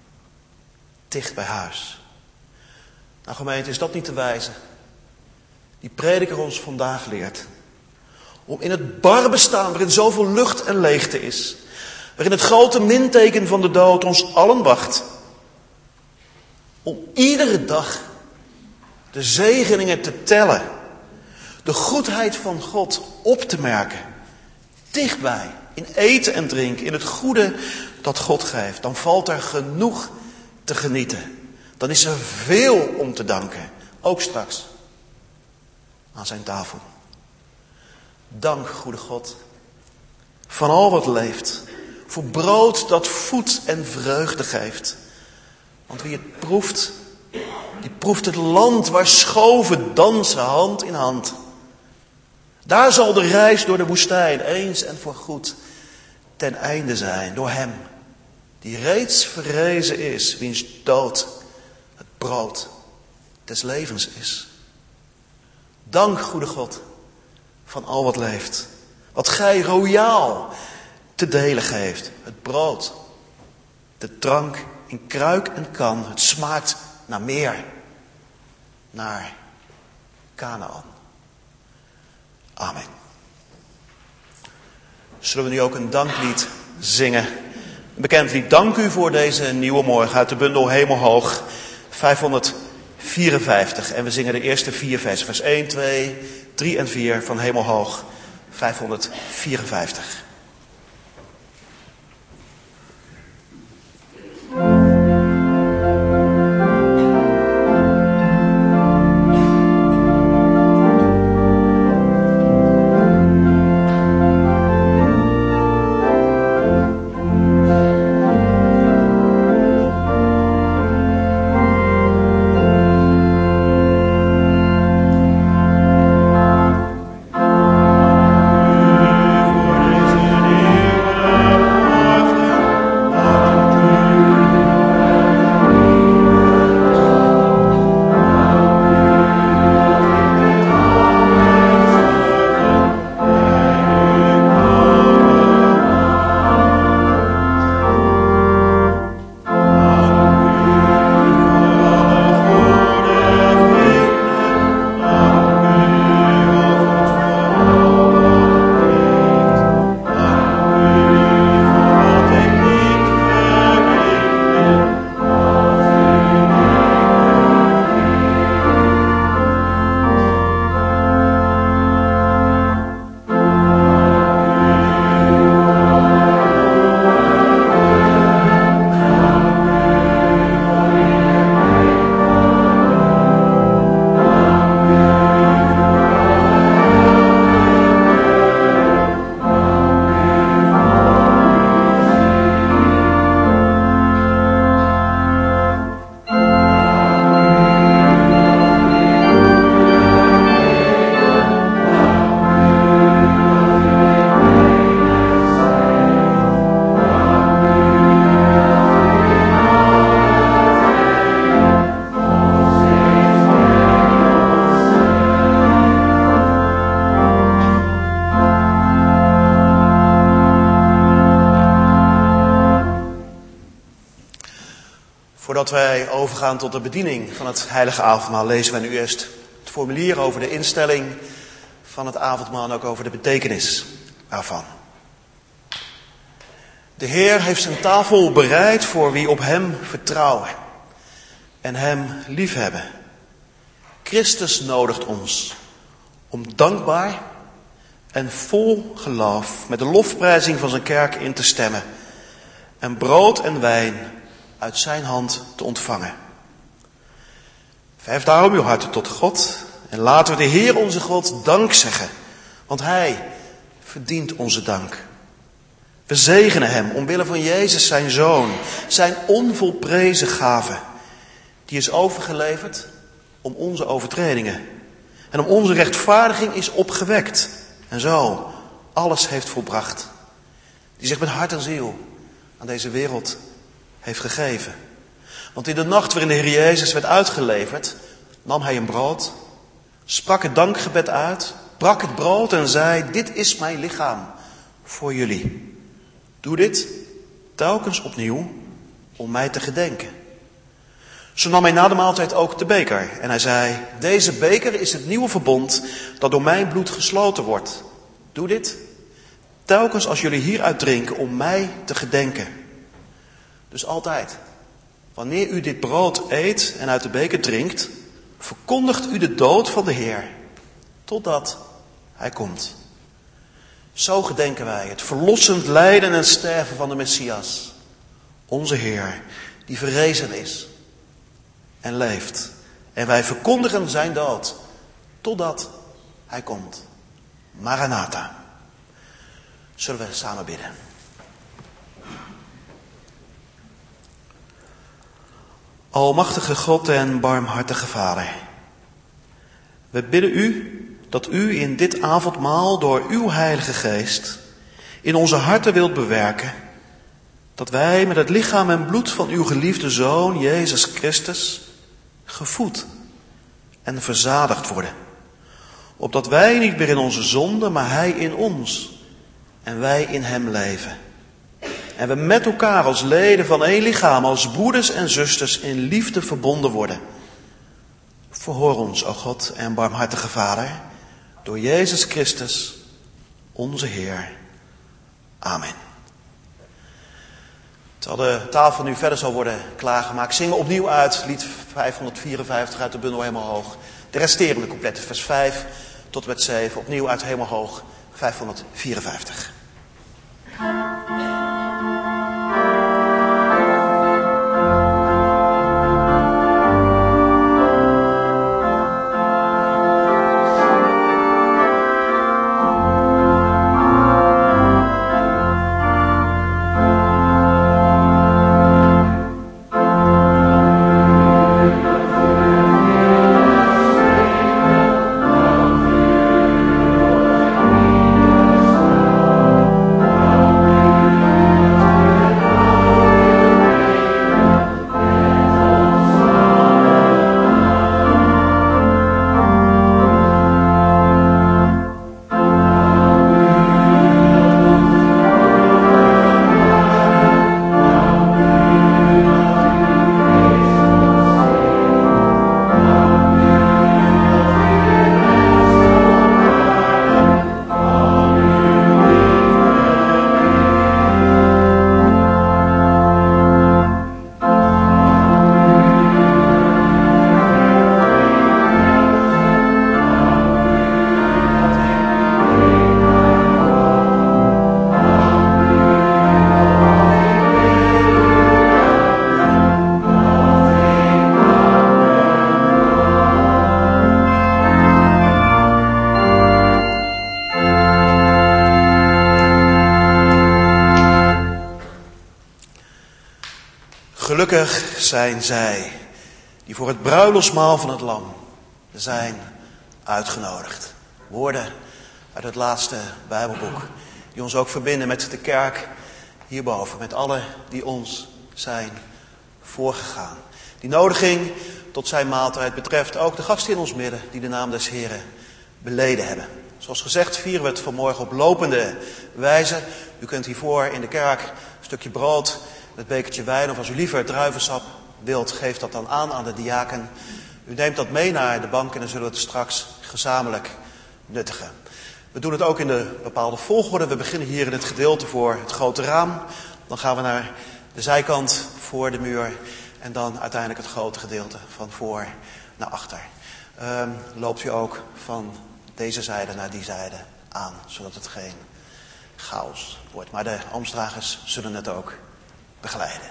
Speaker 2: Dicht bij huis. Nou gemeente, is dat niet te wijzen? Die prediker ons vandaag leert. Om in het barre bestaan waarin zoveel lucht en leegte is. Waarin het grote minteken van de dood ons allen wacht. Om iedere dag de zegeningen te tellen. De goedheid van God op te merken. Dichtbij, in eten en drinken, in het goede dat God geeft. Dan valt er genoeg te genieten. Dan is er veel om te danken. Ook straks aan zijn tafel. Dank, goede God, van al wat leeft. Voor brood dat voedt en vreugde geeft. Want wie het proeft, die proeft het land waar schoven dansen hand in hand. Daar zal de reis door de woestijn eens en voorgoed ten einde zijn. Door hem die reeds verrezen is, wiens dood het brood des levens is. Dank, goede God, van al wat leeft. Wat gij royaal te delen geeft. Het brood, de drank in kruik en kan. Het smaakt naar meer. Naar Kanaan. Amen. Zullen we nu ook een danklied zingen? Een bekend lied. Dank u voor deze nieuwe morgen uit de bundel Hemelhoog vijfhonderdvierenvijftig. En we zingen de eerste vier versen. Vers één, twee, drie en vier van Hemelhoog vijfhonderdvierenvijftig. Voordat wij overgaan tot de bediening van het heilige avondmaal, lezen wij nu eerst het formulier over de instelling van het avondmaal en ook over de betekenis ervan. De Heer heeft zijn tafel bereid voor wie op hem vertrouwen. en hem liefhebben. Christus nodigt ons om dankbaar en vol geloof met de lofprijzing van zijn kerk in te stemmen en brood en wijn uit zijn hand te ontvangen. Verhef daarom uw harten tot God en laten we de Heer onze God dank zeggen, want hij verdient onze dank. We zegenen hem omwille van Jezus zijn Zoon, zijn onvolprezen gave, die is overgeleverd om onze overtredingen en om onze rechtvaardiging is opgewekt en zo alles heeft volbracht, die zich met hart en ziel aan deze wereld heeft gegeven. Want in de nacht waarin de Heer Jezus werd uitgeleverd, nam hij een brood, sprak het dankgebed uit, brak het brood en zei, dit is mijn lichaam voor jullie. Doe dit telkens opnieuw om mij te gedenken. Zo nam hij na de maaltijd ook de beker en hij zei, deze beker is het nieuwe verbond dat door mijn bloed gesloten wordt. Doe dit telkens als jullie hieruit drinken om mij te gedenken. Dus altijd, wanneer u dit brood eet en uit de beker drinkt, verkondigt u de dood van de Heer, totdat hij komt. Zo gedenken wij het verlossend lijden en sterven van de Messias, onze Heer, die verrezen is en leeft. En wij verkondigen zijn dood, totdat hij komt. Maranatha. Zullen we samen bidden. Almachtige God en barmhartige Vader, we bidden u dat u in dit avondmaal door uw Heilige Geest in onze harten wilt bewerken, dat wij met het lichaam en bloed van uw geliefde Zoon, Jezus Christus, gevoed en verzadigd worden, opdat wij niet meer in onze zonde, maar hij in ons en wij in hem leven. En we met elkaar als leden van één lichaam, als broeders en zusters in liefde verbonden worden. Verhoor ons, o God en barmhartige Vader, door Jezus Christus, onze Heer. Amen. Terwijl de tafel nu verder zal worden klaargemaakt, zingen we opnieuw uit lied vijfhonderdvierenvijftig uit de bundel Hemelhoog. De resterende coupletten, vers vijf tot en met zeven, opnieuw uit Hemelhoog, vijfhonderdvierenvijftig. Gelukkig zijn zij die voor het bruiloftsmaal van het Lam zijn uitgenodigd. Woorden uit het laatste Bijbelboek die ons ook verbinden met de kerk hierboven. Met allen die ons zijn voorgegaan. Die nodiging tot zijn maaltijd betreft ook de gasten in ons midden die de naam des Heren beleden hebben. Zoals gezegd vieren we het vanmorgen op lopende wijze. U kunt hiervoor in de kerk een stukje brood, het bekertje wijn, of als u liever druivensap wilt, geef dat dan aan aan de diaken. U neemt dat mee naar de bank en dan zullen we het straks gezamenlijk nuttigen. We doen het ook in de bepaalde volgorde. We beginnen hier in het gedeelte voor het grote raam. Dan gaan we naar de zijkant voor de muur. En dan uiteindelijk het grote gedeelte van voor naar achter. Um, loopt u ook van deze zijde naar die zijde aan, zodat het geen chaos wordt. Maar de ambtsdragers zullen het ook begeleiden.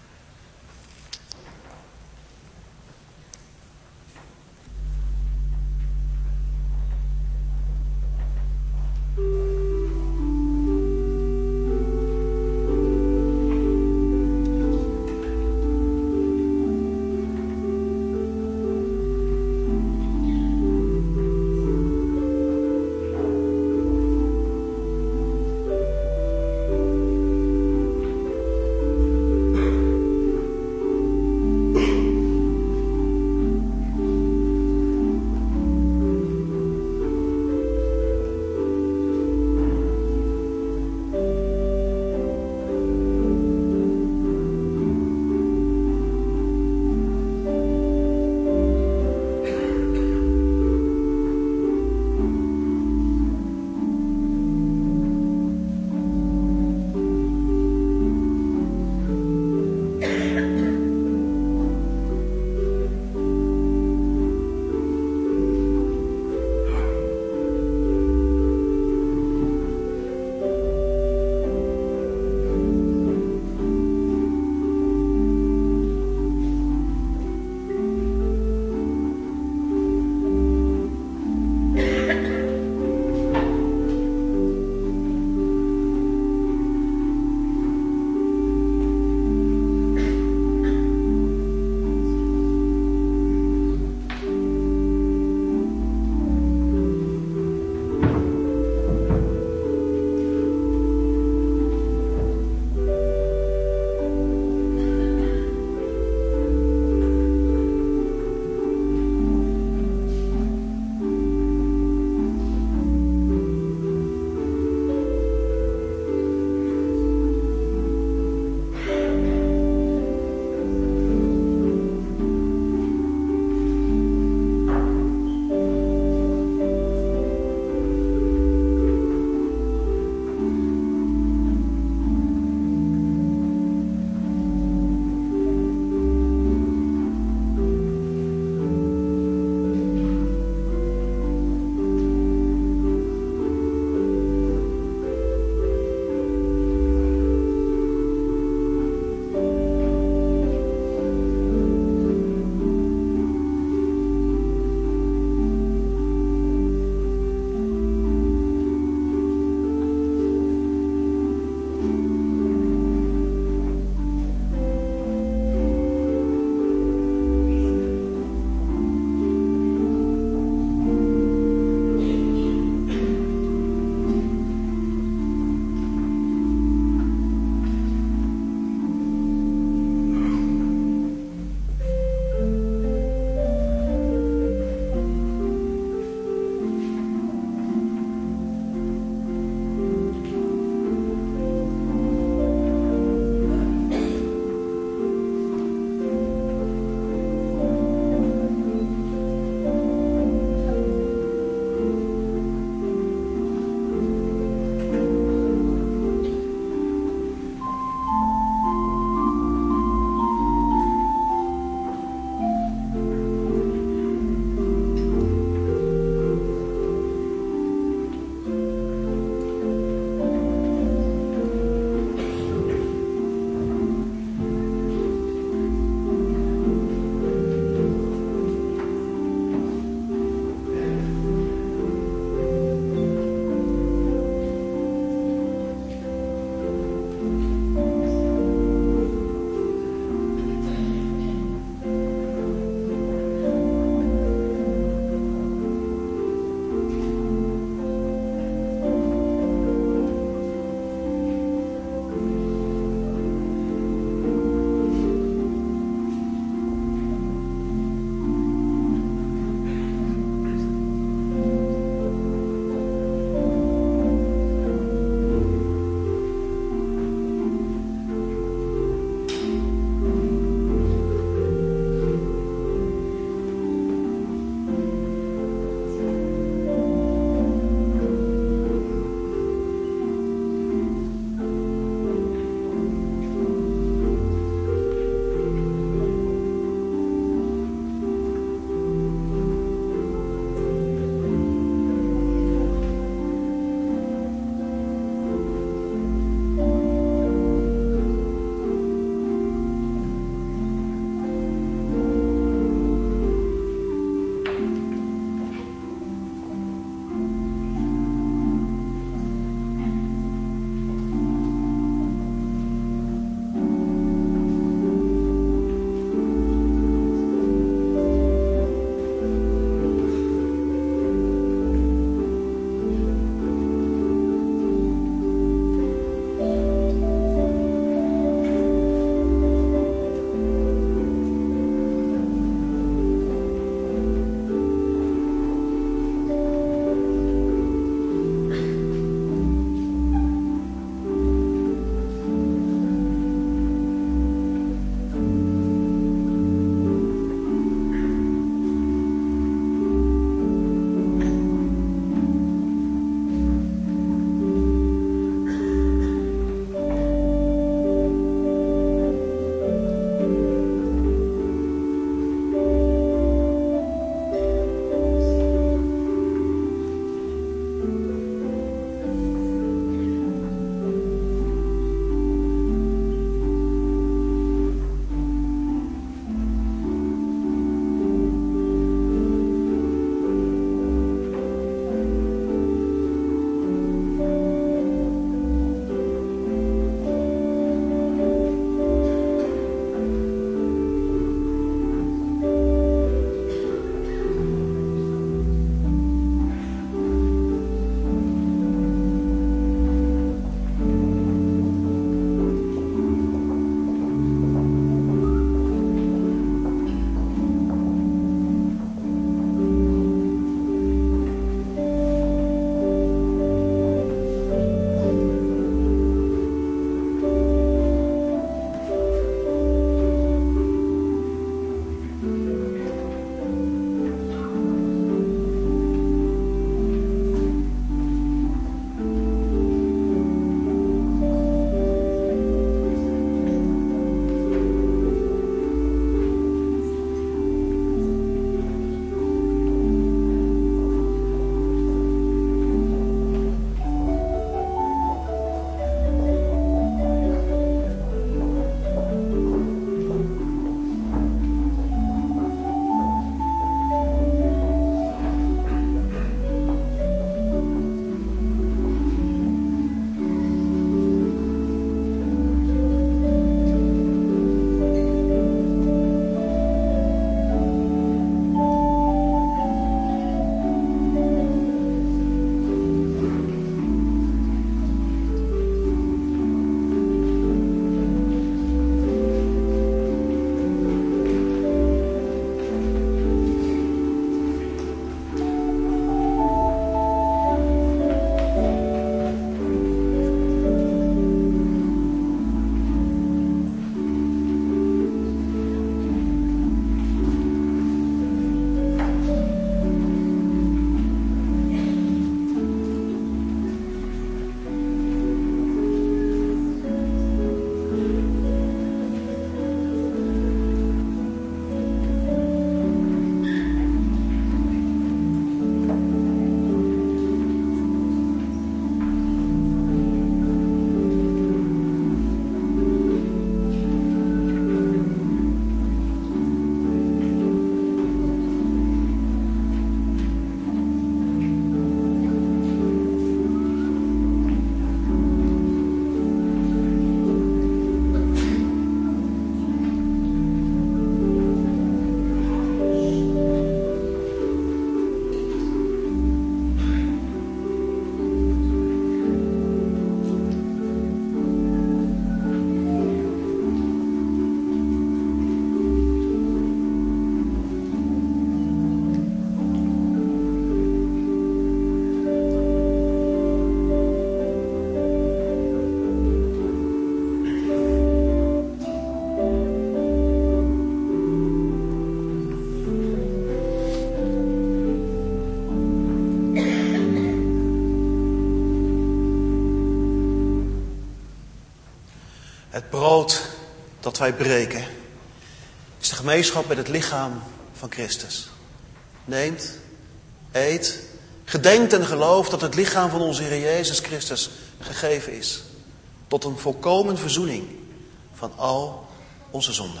Speaker 2: Het brood dat wij breken is de gemeenschap met het lichaam van Christus. Neemt, eet, gedenkt en gelooft dat het lichaam van onze Heer Jezus Christus gegeven is. Tot een volkomen verzoening van al onze zonden.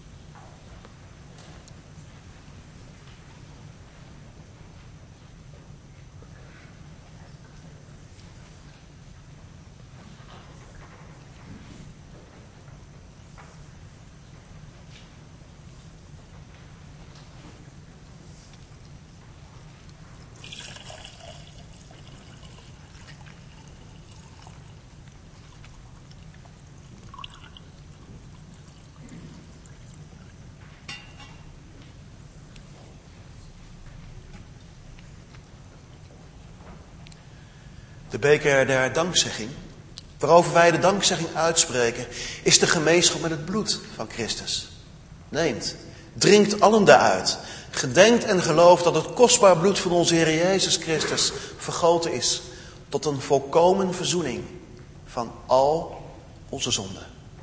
Speaker 2: De beker der dankzegging, waarover wij de dankzegging uitspreken, is de gemeenschap met het bloed van Christus. Neemt, drinkt allen daaruit. Gedenkt en gelooft dat het kostbaar bloed van onze Heer Jezus Christus vergoten is tot een volkomen verzoening van al onze zonden.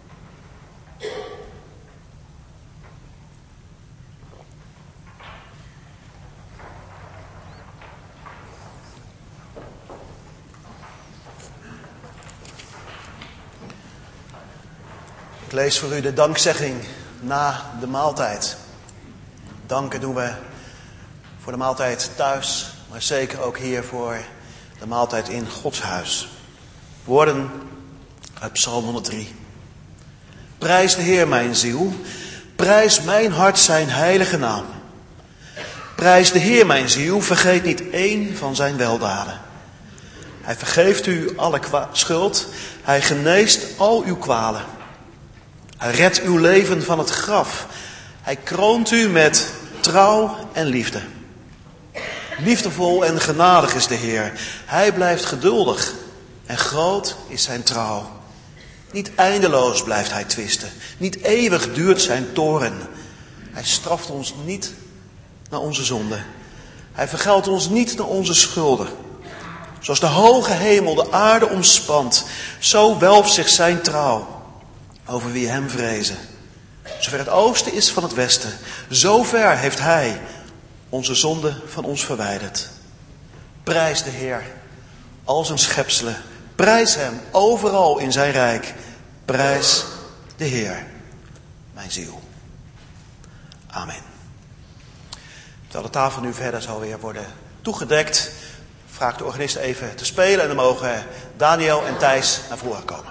Speaker 2: Ik lees voor u de dankzegging na de maaltijd. Danken doen we voor de maaltijd thuis, maar zeker ook hier voor de maaltijd in Gods huis. Woorden uit Psalm honderddrie. Prijs de Heer mijn ziel, prijs mijn hart zijn heilige naam. Prijs de Heer mijn ziel, vergeet niet één van zijn weldaden. Hij vergeeft u alle kwa- schuld, hij geneest al uw kwalen. Hij redt uw leven van het graf. Hij kroont u met trouw en liefde. Liefdevol en genadig is de Heer. Hij blijft geduldig en groot is zijn trouw. Niet eindeloos blijft hij twisten. Niet eeuwig duurt zijn toorn. Hij straft ons niet naar onze zonden. Hij vergeldt ons niet naar onze schulden. Zoals de hoge hemel de aarde omspant, zo welft zich zijn trouw over wie hem vrezen. Zover het oosten is van het westen, zo ver heeft hij onze zonde van ons verwijderd. Prijs de Heer, al zijn schepselen. Prijs hem overal in zijn rijk. Prijs de Heer, mijn ziel. Amen. Terwijl de tafel nu verder zal weer worden toegedekt, vraag ik de organisten even te spelen en dan mogen Daniel en Thijs naar voren komen.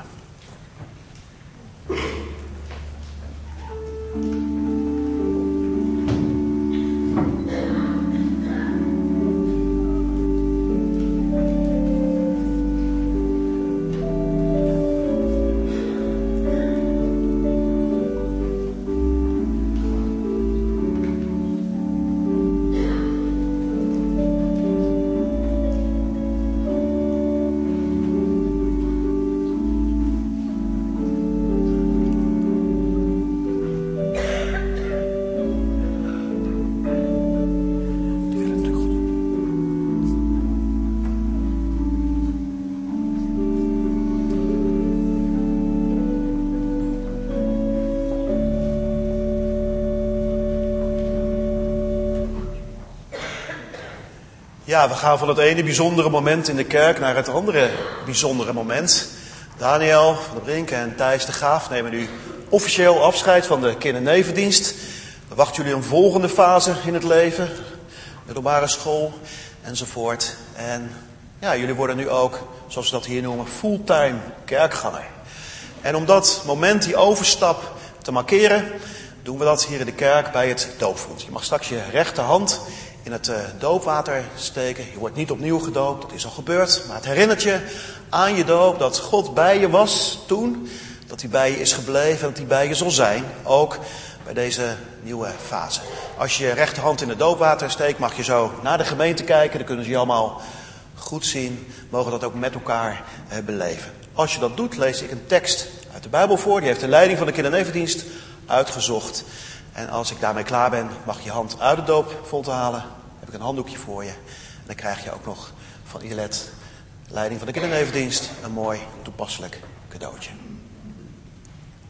Speaker 2: Ja, we gaan van het ene bijzondere moment in de kerk naar het andere bijzondere moment. Daniel van der Brink en Thijs de Graaf nemen nu officieel afscheid van de kindernevendienst. Dan wachten jullie een volgende fase in het leven, de middelbare school enzovoort. En ja, jullie worden nu ook, zoals we dat hier noemen, fulltime kerkganger. En om dat moment, die overstap te markeren, doen we dat hier in de kerk bij het doopvond. Je mag straks je rechterhand in het uh, doopwater steken. Je wordt niet opnieuw gedoopt, dat is al gebeurd. Maar het herinnert je aan je doop dat God bij je was toen. Dat hij bij je is gebleven en dat hij bij je zal zijn. Ook bij deze nieuwe fase. Als je je rechterhand in het doopwater steekt, mag je zo naar de gemeente kijken. Dan kunnen ze je allemaal goed zien. Mogen dat ook met elkaar uh, beleven. Als je dat doet, lees ik een tekst uit de Bijbel voor. Die heeft de leiding van de kindernevendienst uitgezocht. En als ik daarmee klaar ben, mag je je hand uit de doop vol te halen. Dan heb ik een handdoekje voor je. En dan krijg je ook nog van Ilet, leiding van de kindernevendienst, een mooi toepasselijk cadeautje.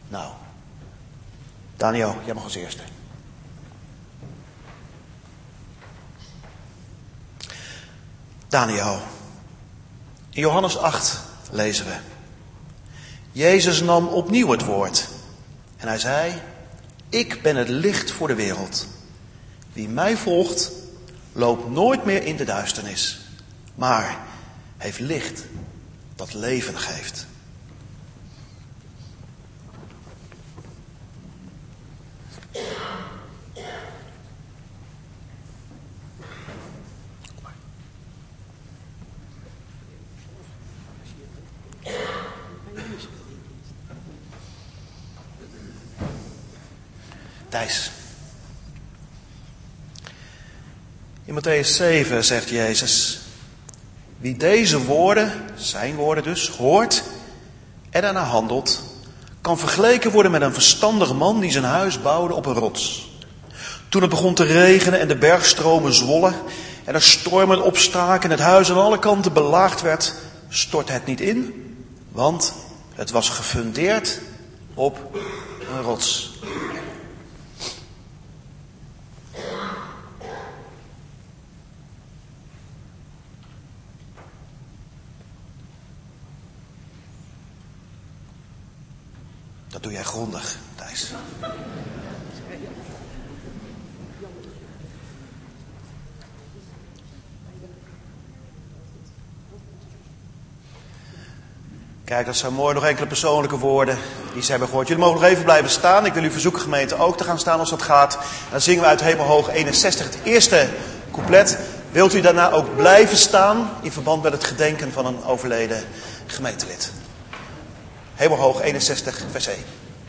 Speaker 2: Nou, Daniel, jij mag als eerste. Daniel, in Johannes acht lezen we. Jezus nam opnieuw het woord en hij zei, ik ben het licht voor de wereld. Wie mij volgt, loopt nooit meer in de duisternis, maar heeft licht dat leven geeft. Thijs. In Mattheüs zeven zegt Jezus, wie deze woorden, zijn woorden dus, hoort en daarna handelt, kan vergeleken worden met een verstandig man die zijn huis bouwde op een rots. Toen het begon te regenen en de bergstromen zwollen en er stormen opstaken en het huis aan alle kanten belaagd werd, stortte het niet in, want het was gefundeerd op een rots. Dat doe jij grondig, Thijs. Kijk, dat zijn mooi. Nog enkele persoonlijke woorden die ze hebben gehoord. Jullie mogen nog even blijven staan. Ik wil u verzoeken, gemeente, ook te gaan staan als dat gaat. En dan zingen we uit Hemelhoog eenenzestig het eerste couplet. Wilt u daarna ook blijven staan in verband met het gedenken van een overleden gemeentelid? Hemelhoog eenenzestig, vers één.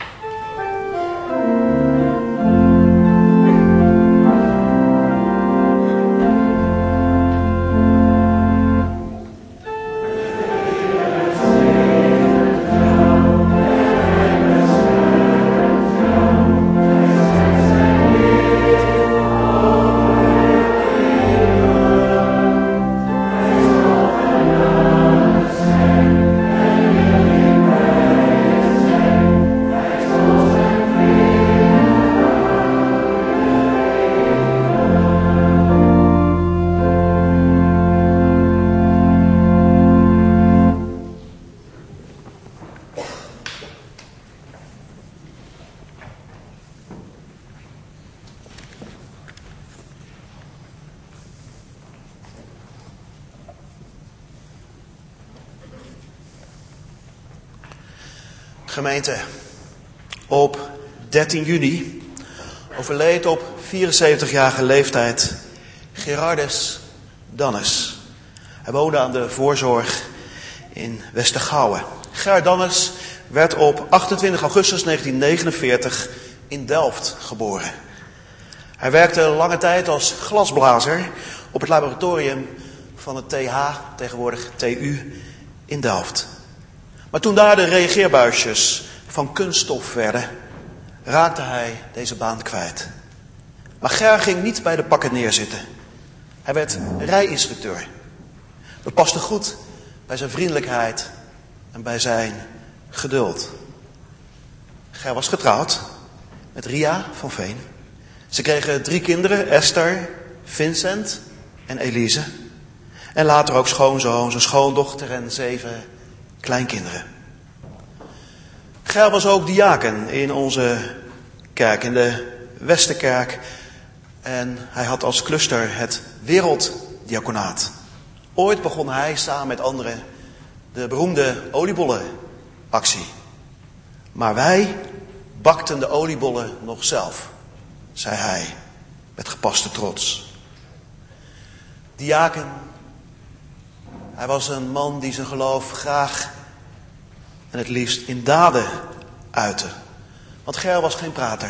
Speaker 2: Gemeente, op dertien juni overleed op vierenzeventigjarige leeftijd Gerardus Dannes. Hij woonde aan de voorzorg in Westergouwen. Gerard Dannes werd op achtentwintig augustus negentien negenenveertig in Delft geboren. Hij werkte lange tijd als glasblazer op het laboratorium van het T H, tegenwoordig T U, in Delft. Maar toen daar de reageerbuisjes van kunststof werden, raakte hij deze baan kwijt. Maar Ger ging niet bij de pakken neerzitten. Hij werd rijinstructeur. Dat paste goed bij zijn vriendelijkheid en bij zijn geduld. Ger was getrouwd met Ria van Veen. Ze kregen drie kinderen, Esther, Vincent en Elise. En later ook schoonzoon, zijn schoondochter en zeven kleinkinderen. Ger was ook diaken in onze kerk, in de Westerkerk. En hij had als cluster het Werelddiaconaat. Ooit begon hij samen met anderen de beroemde oliebollenactie. Maar wij bakten de oliebollen nog zelf, zei hij met gepaste trots. Diaken, hij was een man die zijn geloof graag en het liefst in daden uitte. Want Ger was geen prater.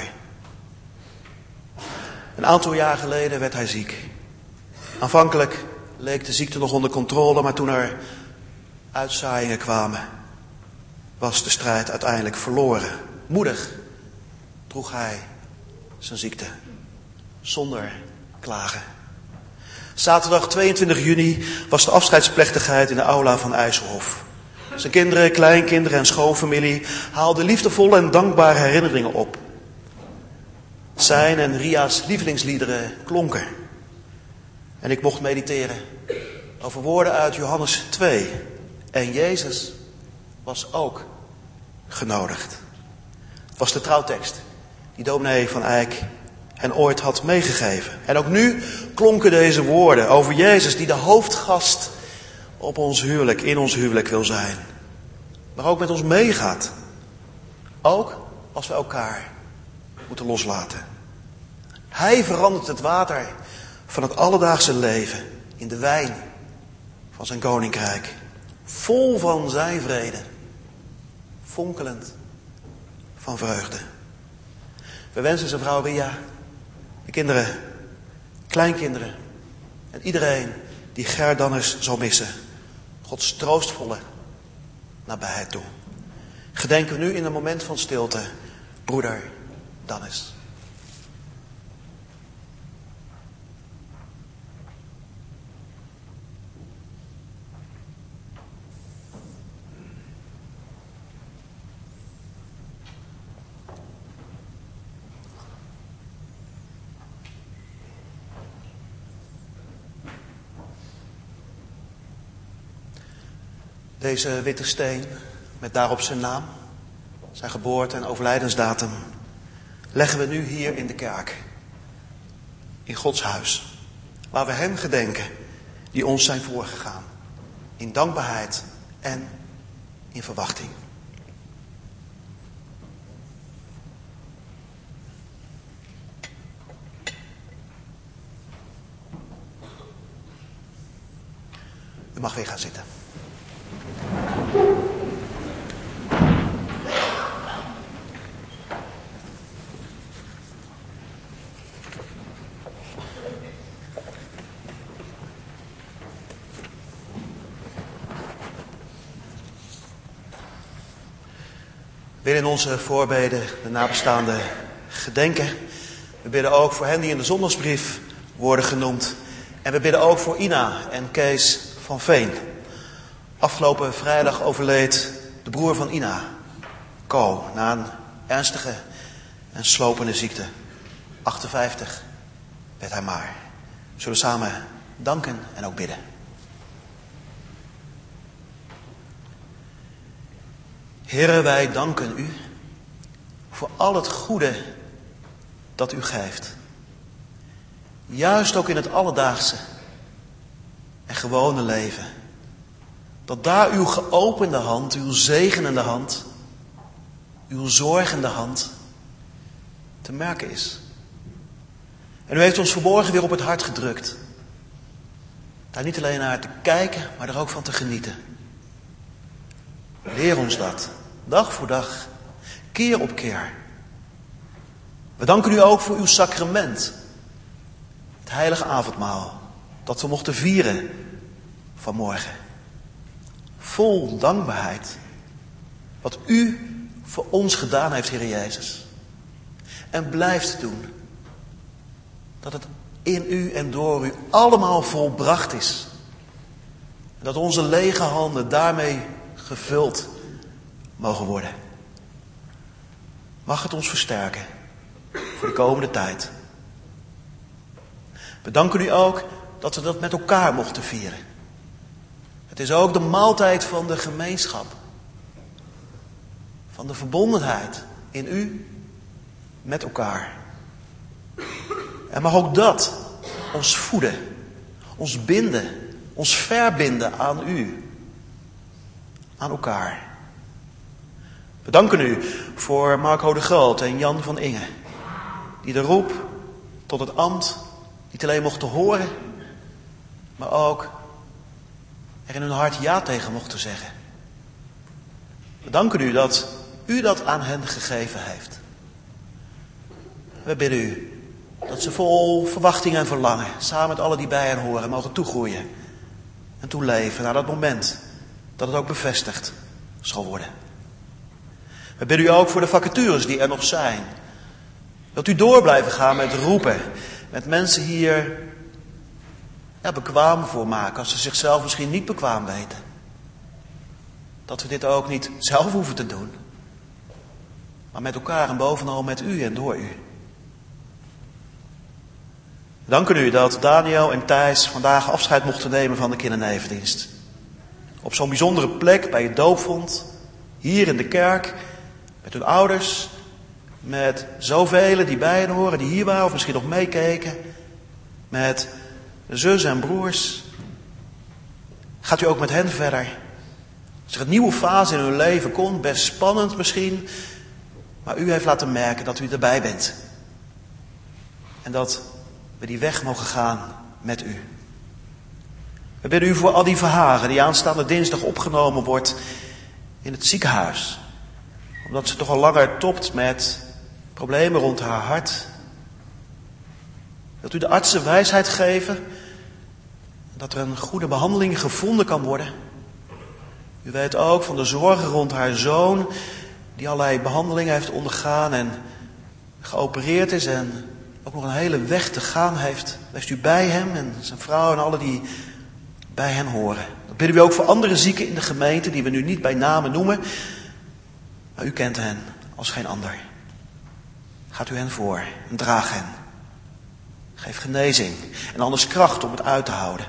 Speaker 2: Een aantal jaar geleden werd hij ziek. Aanvankelijk leek de ziekte nog onder controle, maar toen er uitzaaiingen kwamen, was de strijd uiteindelijk verloren. Moedig droeg hij zijn ziekte, zonder klagen. Zaterdag tweeëntwintig juni was de afscheidsplechtigheid in de aula van IJsselhof. Zijn kinderen, kleinkinderen en schoonfamilie haalden liefdevolle en dankbare herinneringen op. Zijn en Ria's lievelingsliederen klonken. En ik mocht mediteren over woorden uit Johannes twee. En Jezus was ook genodigd. Het was de trouwtekst die dominee van Eyck hen ooit had meegegeven. En ook nu klonken deze woorden over Jezus die de hoofdgast op ons huwelijk, in ons huwelijk wil zijn. Maar ook met ons meegaat. Ook als we elkaar moeten loslaten. Hij verandert het water van het alledaagse leven in de wijn van zijn koninkrijk. Vol van zijn vrede. Fonkelend van vreugde. We wensen zijn vrouw Ria, de kinderen, kleinkinderen en iedereen die Ger Dannes zal missen, Gods troostvolle nabijheid toe. Gedenken we nu in een moment van stilte, broeder Dannes. Deze witte steen, met daarop zijn naam, zijn geboorte- en overlijdensdatum, leggen we nu hier in de kerk. In Gods huis. Waar we hen gedenken die ons zijn voorgegaan. In dankbaarheid en in verwachting. U mag weer gaan zitten. We willen in onze voorbeden de nabestaanden gedenken. We bidden ook voor hen die in de zondagsbrief worden genoemd. En we bidden ook voor Ina en Kees van Veen. Afgelopen vrijdag overleed de broer van Ina, Ko, na een ernstige en slopende ziekte. achtenvijftig werd hij maar. We zullen samen danken en ook bidden. Heere, wij danken u voor al het goede dat u geeft. Juist ook in het alledaagse en gewone leven. Dat daar uw geopende hand, uw zegenende hand, uw zorgende hand te merken is. En u heeft ons vanmorgen weer op het hart gedrukt. Daar niet alleen naar te kijken, maar er ook van te genieten. Leer ons dat, dag voor dag, keer op keer. We danken u ook voor uw sacrament. Het heilige avondmaal, dat we mochten vieren vanmorgen. Vol dankbaarheid. Wat u voor ons gedaan heeft, Heer Jezus. En blijft doen. Dat het in u en door u allemaal volbracht is. En dat onze lege handen daarmee gevuld mogen worden. Mag het ons versterken voor de komende tijd. We danken u ook dat we dat met elkaar mochten vieren. Het is ook de maaltijd van de gemeenschap. Van de verbondenheid in u met elkaar. En mag ook dat ons voeden, ons binden, ons verbinden aan u. Aan elkaar. We danken u voor Marco de Groot en Jan van Ingen. Die de roep tot het ambt niet alleen mochten horen, maar ook er in hun hart ja tegen mochten zeggen. We danken u dat u dat aan hen gegeven heeft. We bidden u dat ze vol verwachting en verlangen, samen met alle die bij hen horen, mogen toegroeien en toeleven naar dat moment dat het ook bevestigd zal worden. We bidden u ook voor de vacatures die er nog zijn. Dat u door blijven gaan met roepen, met mensen hier ja, bekwaam voor maken, als ze zichzelf misschien niet bekwaam weten. dat we dit ook niet zelf hoeven te doen, maar met elkaar en bovenal met u en door u. Dank u dat Daniel en Thijs vandaag afscheid mochten nemen van de kindernevendienst. Op zo'n bijzondere plek bij het doopvond, hier in de kerk, met hun ouders, met zoveel die bij hen horen, die hier waren of misschien nog meekeken, met zus en broers. Gaat u ook met hen verder? Als er een nieuwe fase in hun leven komt, best spannend misschien, maar u heeft laten merken dat u erbij bent. En dat we die weg mogen gaan met u. We bidden u voor al die Verhagen die aanstaande dinsdag opgenomen wordt in het ziekenhuis. Omdat ze toch al langer topt met problemen rond haar hart. Dat u de artsen wijsheid geven. Dat er een goede behandeling gevonden kan worden. U weet ook van de zorgen rond haar zoon. Die allerlei behandelingen heeft ondergaan en geopereerd is. En ook nog een hele weg te gaan heeft. Wees u bij hem en zijn vrouw en alle die bij hen horen. Dat bidden we ook voor andere zieken in de gemeente die we nu niet bij name noemen. Maar u kent hen als geen ander. Gaat u hen voor en draag hen. Geef genezing en anders kracht om het uit te houden.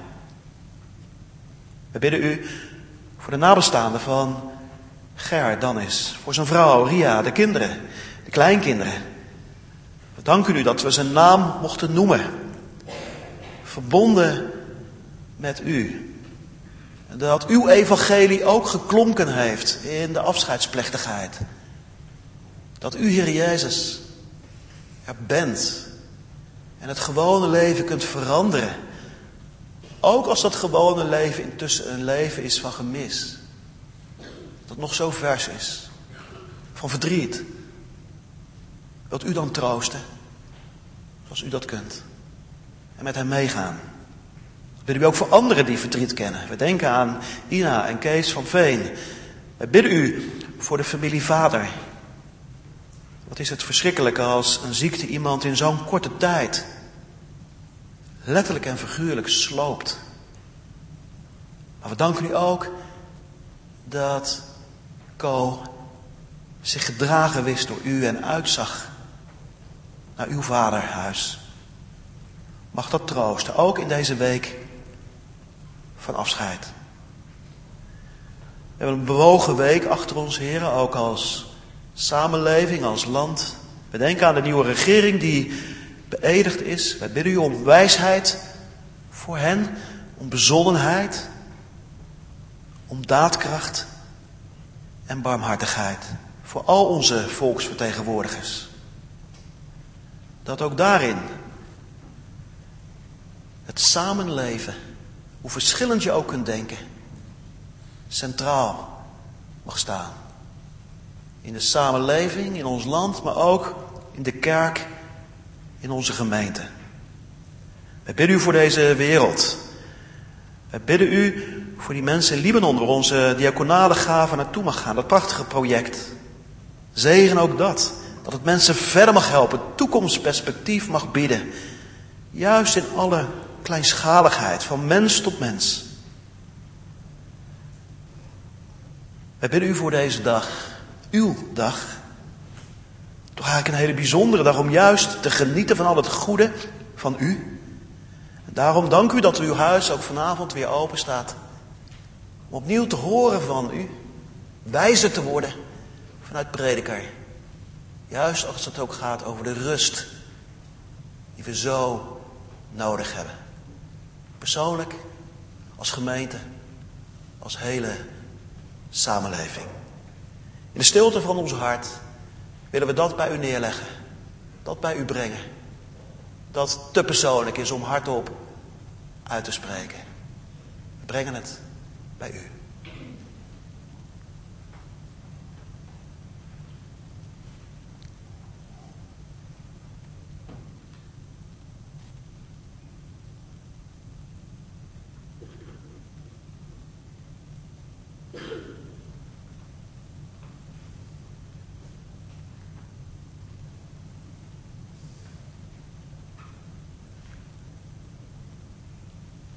Speaker 2: We bidden u voor de nabestaanden van Ger Danis. Voor zijn vrouw Ria, de kinderen, de kleinkinderen. We danken u dat we zijn naam mochten noemen. Verbonden met u. En dat uw evangelie ook geklonken heeft in de afscheidsplechtigheid. Dat u, Heer Jezus, er bent. En het gewone leven kunt veranderen. Ook als dat gewone leven intussen een leven is van gemis. Dat nog zo vers is. Van verdriet. Wilt u dan troosten? Zoals u dat kunt. En met hem meegaan. We bidden u ook voor anderen die verdriet kennen. We denken aan Ina en Kees van Veen. We bidden u voor de familie Vader. Wat is het verschrikkelijk als een ziekte iemand in zo'n korte tijd letterlijk en figuurlijk sloopt. Maar we danken u ook dat Co zich gedragen wist door u en uitzag naar uw vaderhuis. Mag dat troosten, ook in deze week van afscheid. We hebben een bewogen week achter ons, heren, ook als samenleving, als land. We denken aan de nieuwe regering die beëdigd is. Wij bidden u om wijsheid voor hen, om bezonnenheid, om daadkracht en barmhartigheid voor al onze volksvertegenwoordigers. Dat ook daarin het samenleven, hoe verschillend je ook kunt denken, centraal mag staan. In de samenleving, in ons land, maar ook in de kerk, in onze gemeente. Wij bidden u voor deze wereld. Wij bidden u voor die mensen in Libanon, waar onze diaconale gave naartoe mag gaan. Dat prachtige project. Zegen ook dat. Dat het mensen verder mag helpen. Toekomstperspectief mag bieden. Juist in alle kleinschaligheid, van mens tot mens. Wij bidden u voor deze dag. Uw dag. Toch eigenlijk een hele bijzondere dag om juist te genieten van al het goede van u. En daarom dank u dat uw huis ook vanavond weer open staat. Om opnieuw te horen van u. Wijzer te worden vanuit prediker. Juist als het ook gaat over de rust die we zo nodig hebben. Persoonlijk, als gemeente, als hele samenleving. In de stilte van ons hart willen we dat bij u neerleggen. Dat bij u brengen. Dat te persoonlijk is om hardop uit te spreken. We brengen het bij u.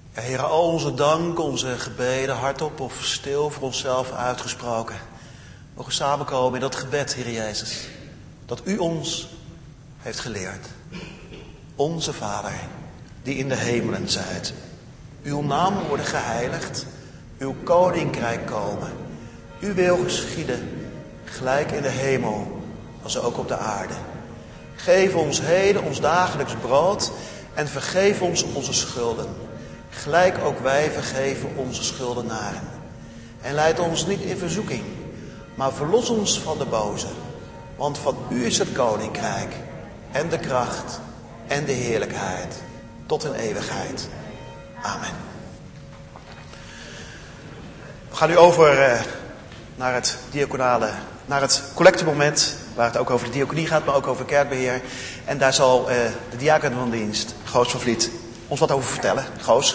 Speaker 2: Ja, Heer, al onze dank, onze gebeden, hardop of stil voor onszelf uitgesproken, mogen samenkomen in dat gebed, Heer Jezus, dat U ons heeft geleerd. Onze Vader, die in de hemelen zijt. Uw naam worden geheiligd, uw koninkrijk komen. Uw wil geschieden, gelijk in de hemel, als ook op de aarde. Geef ons heden ons dagelijks brood en vergeef ons onze schulden. Gelijk ook wij vergeven onze schuldenaren. En leid ons niet in verzoeking, maar verlos ons van de boze. Want van U is het koninkrijk en de kracht en de heerlijkheid tot in eeuwigheid. Amen. We gaan nu over uh, naar het diaconale, naar het collectemoment, waar het ook over de diaconie gaat, maar ook over kerkbeheer. En daar zal uh, de diaken van dienst, Goos van Vliet, ons wat over vertellen. Goos.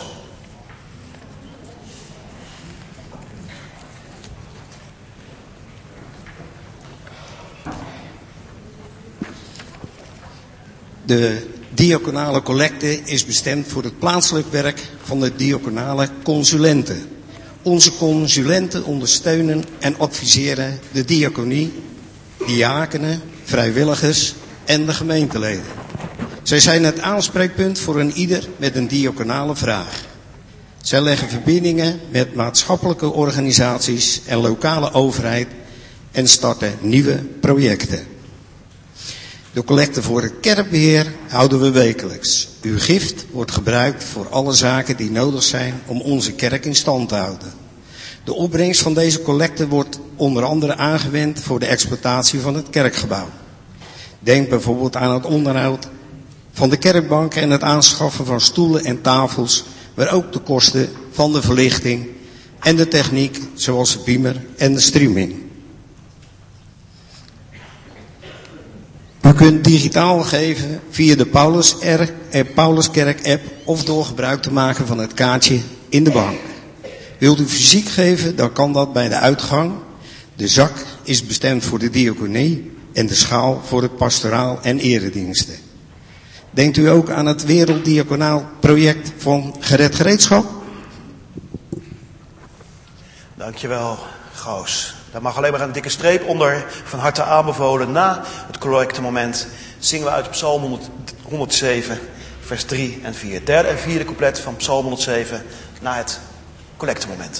Speaker 3: De diaconale collecte is bestemd voor het plaatselijk werk van de diaconale consulenten. Onze consulenten ondersteunen en adviseren de diaconie, diakenen, vrijwilligers en de gemeenteleden. Zij zijn het aanspreekpunt voor een ieder met een diaconale vraag. Zij leggen verbindingen met maatschappelijke organisaties en lokale overheid en starten nieuwe projecten. De collecte voor het kerkbeheer houden we wekelijks. Uw gift wordt gebruikt voor alle zaken die nodig zijn om onze kerk in stand te houden. De opbrengst van deze collecte wordt onder andere aangewend voor de exploitatie van het kerkgebouw. Denk bijvoorbeeld aan het onderhoud van de kerkbanken en het aanschaffen van stoelen en tafels, maar ook de kosten van de verlichting en de techniek zoals de beamer en de streaming. U kunt digitaal geven via de Paulus R, eh, Pauluskerk app of door gebruik te maken van het kaartje in de bank. Wilt u fysiek geven, dan kan dat bij de uitgang. De zak is bestemd voor de diaconie en de schaal voor het pastoraal en erediensten. Denkt u ook aan het werelddiaconaal project van Gered Gereedschap?
Speaker 2: Dankjewel, Goos. Daar mag alleen maar een dikke streep onder. Van harte aanbevolen. Na het collectemoment zingen we uit Psalm honderdzeven, vers drie en vier. Derde en vierde couplet van Psalm honderdzeven na het collectemoment.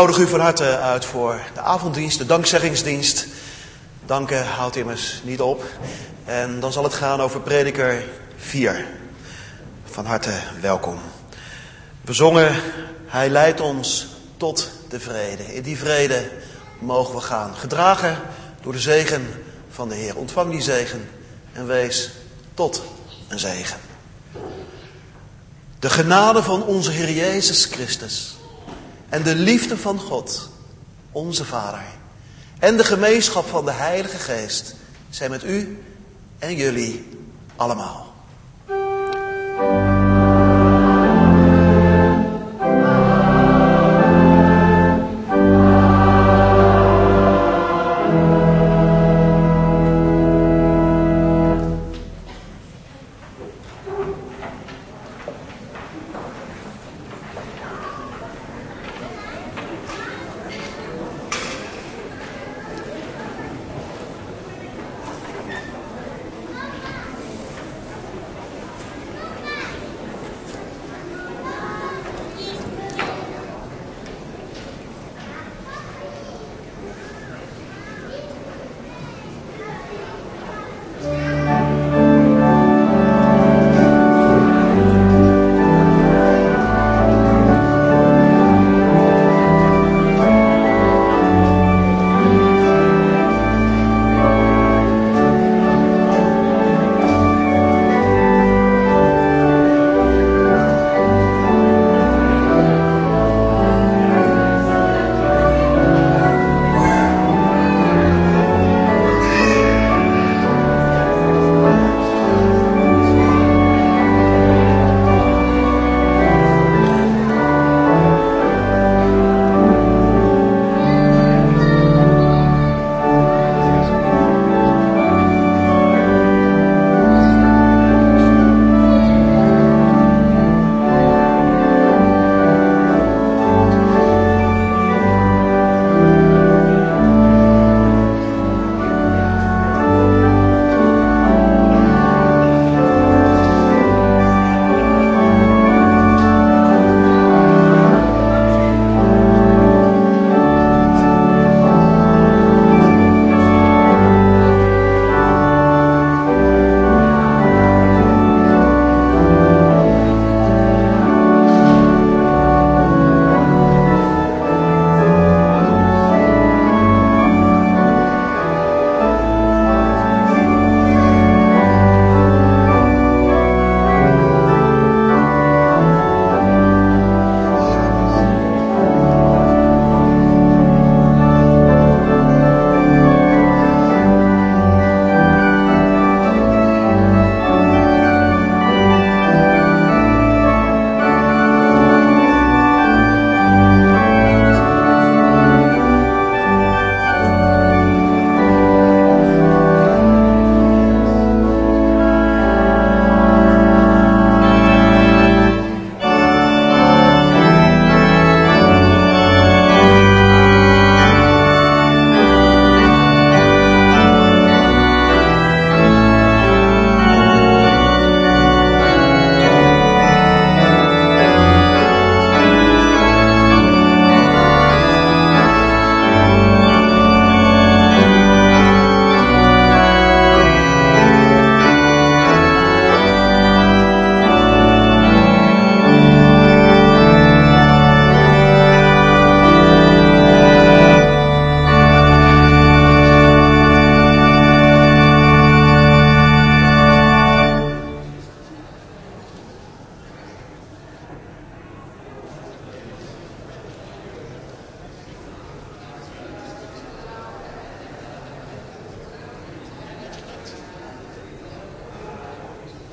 Speaker 2: nodig u van harte uit voor de avonddienst, de dankzeggingsdienst. Danken houdt immers niet op. En dan zal het gaan over prediker vier. Van harte welkom. We zongen, hij leidt ons tot de vrede. In die vrede mogen we gaan. Gedragen door de zegen van de Heer. Ontvang die zegen en wees tot een zegen. De genade van onze Heer Jezus Christus en de liefde van God, onze Vader, en de gemeenschap van de Heilige Geest zijn met u en jullie allemaal.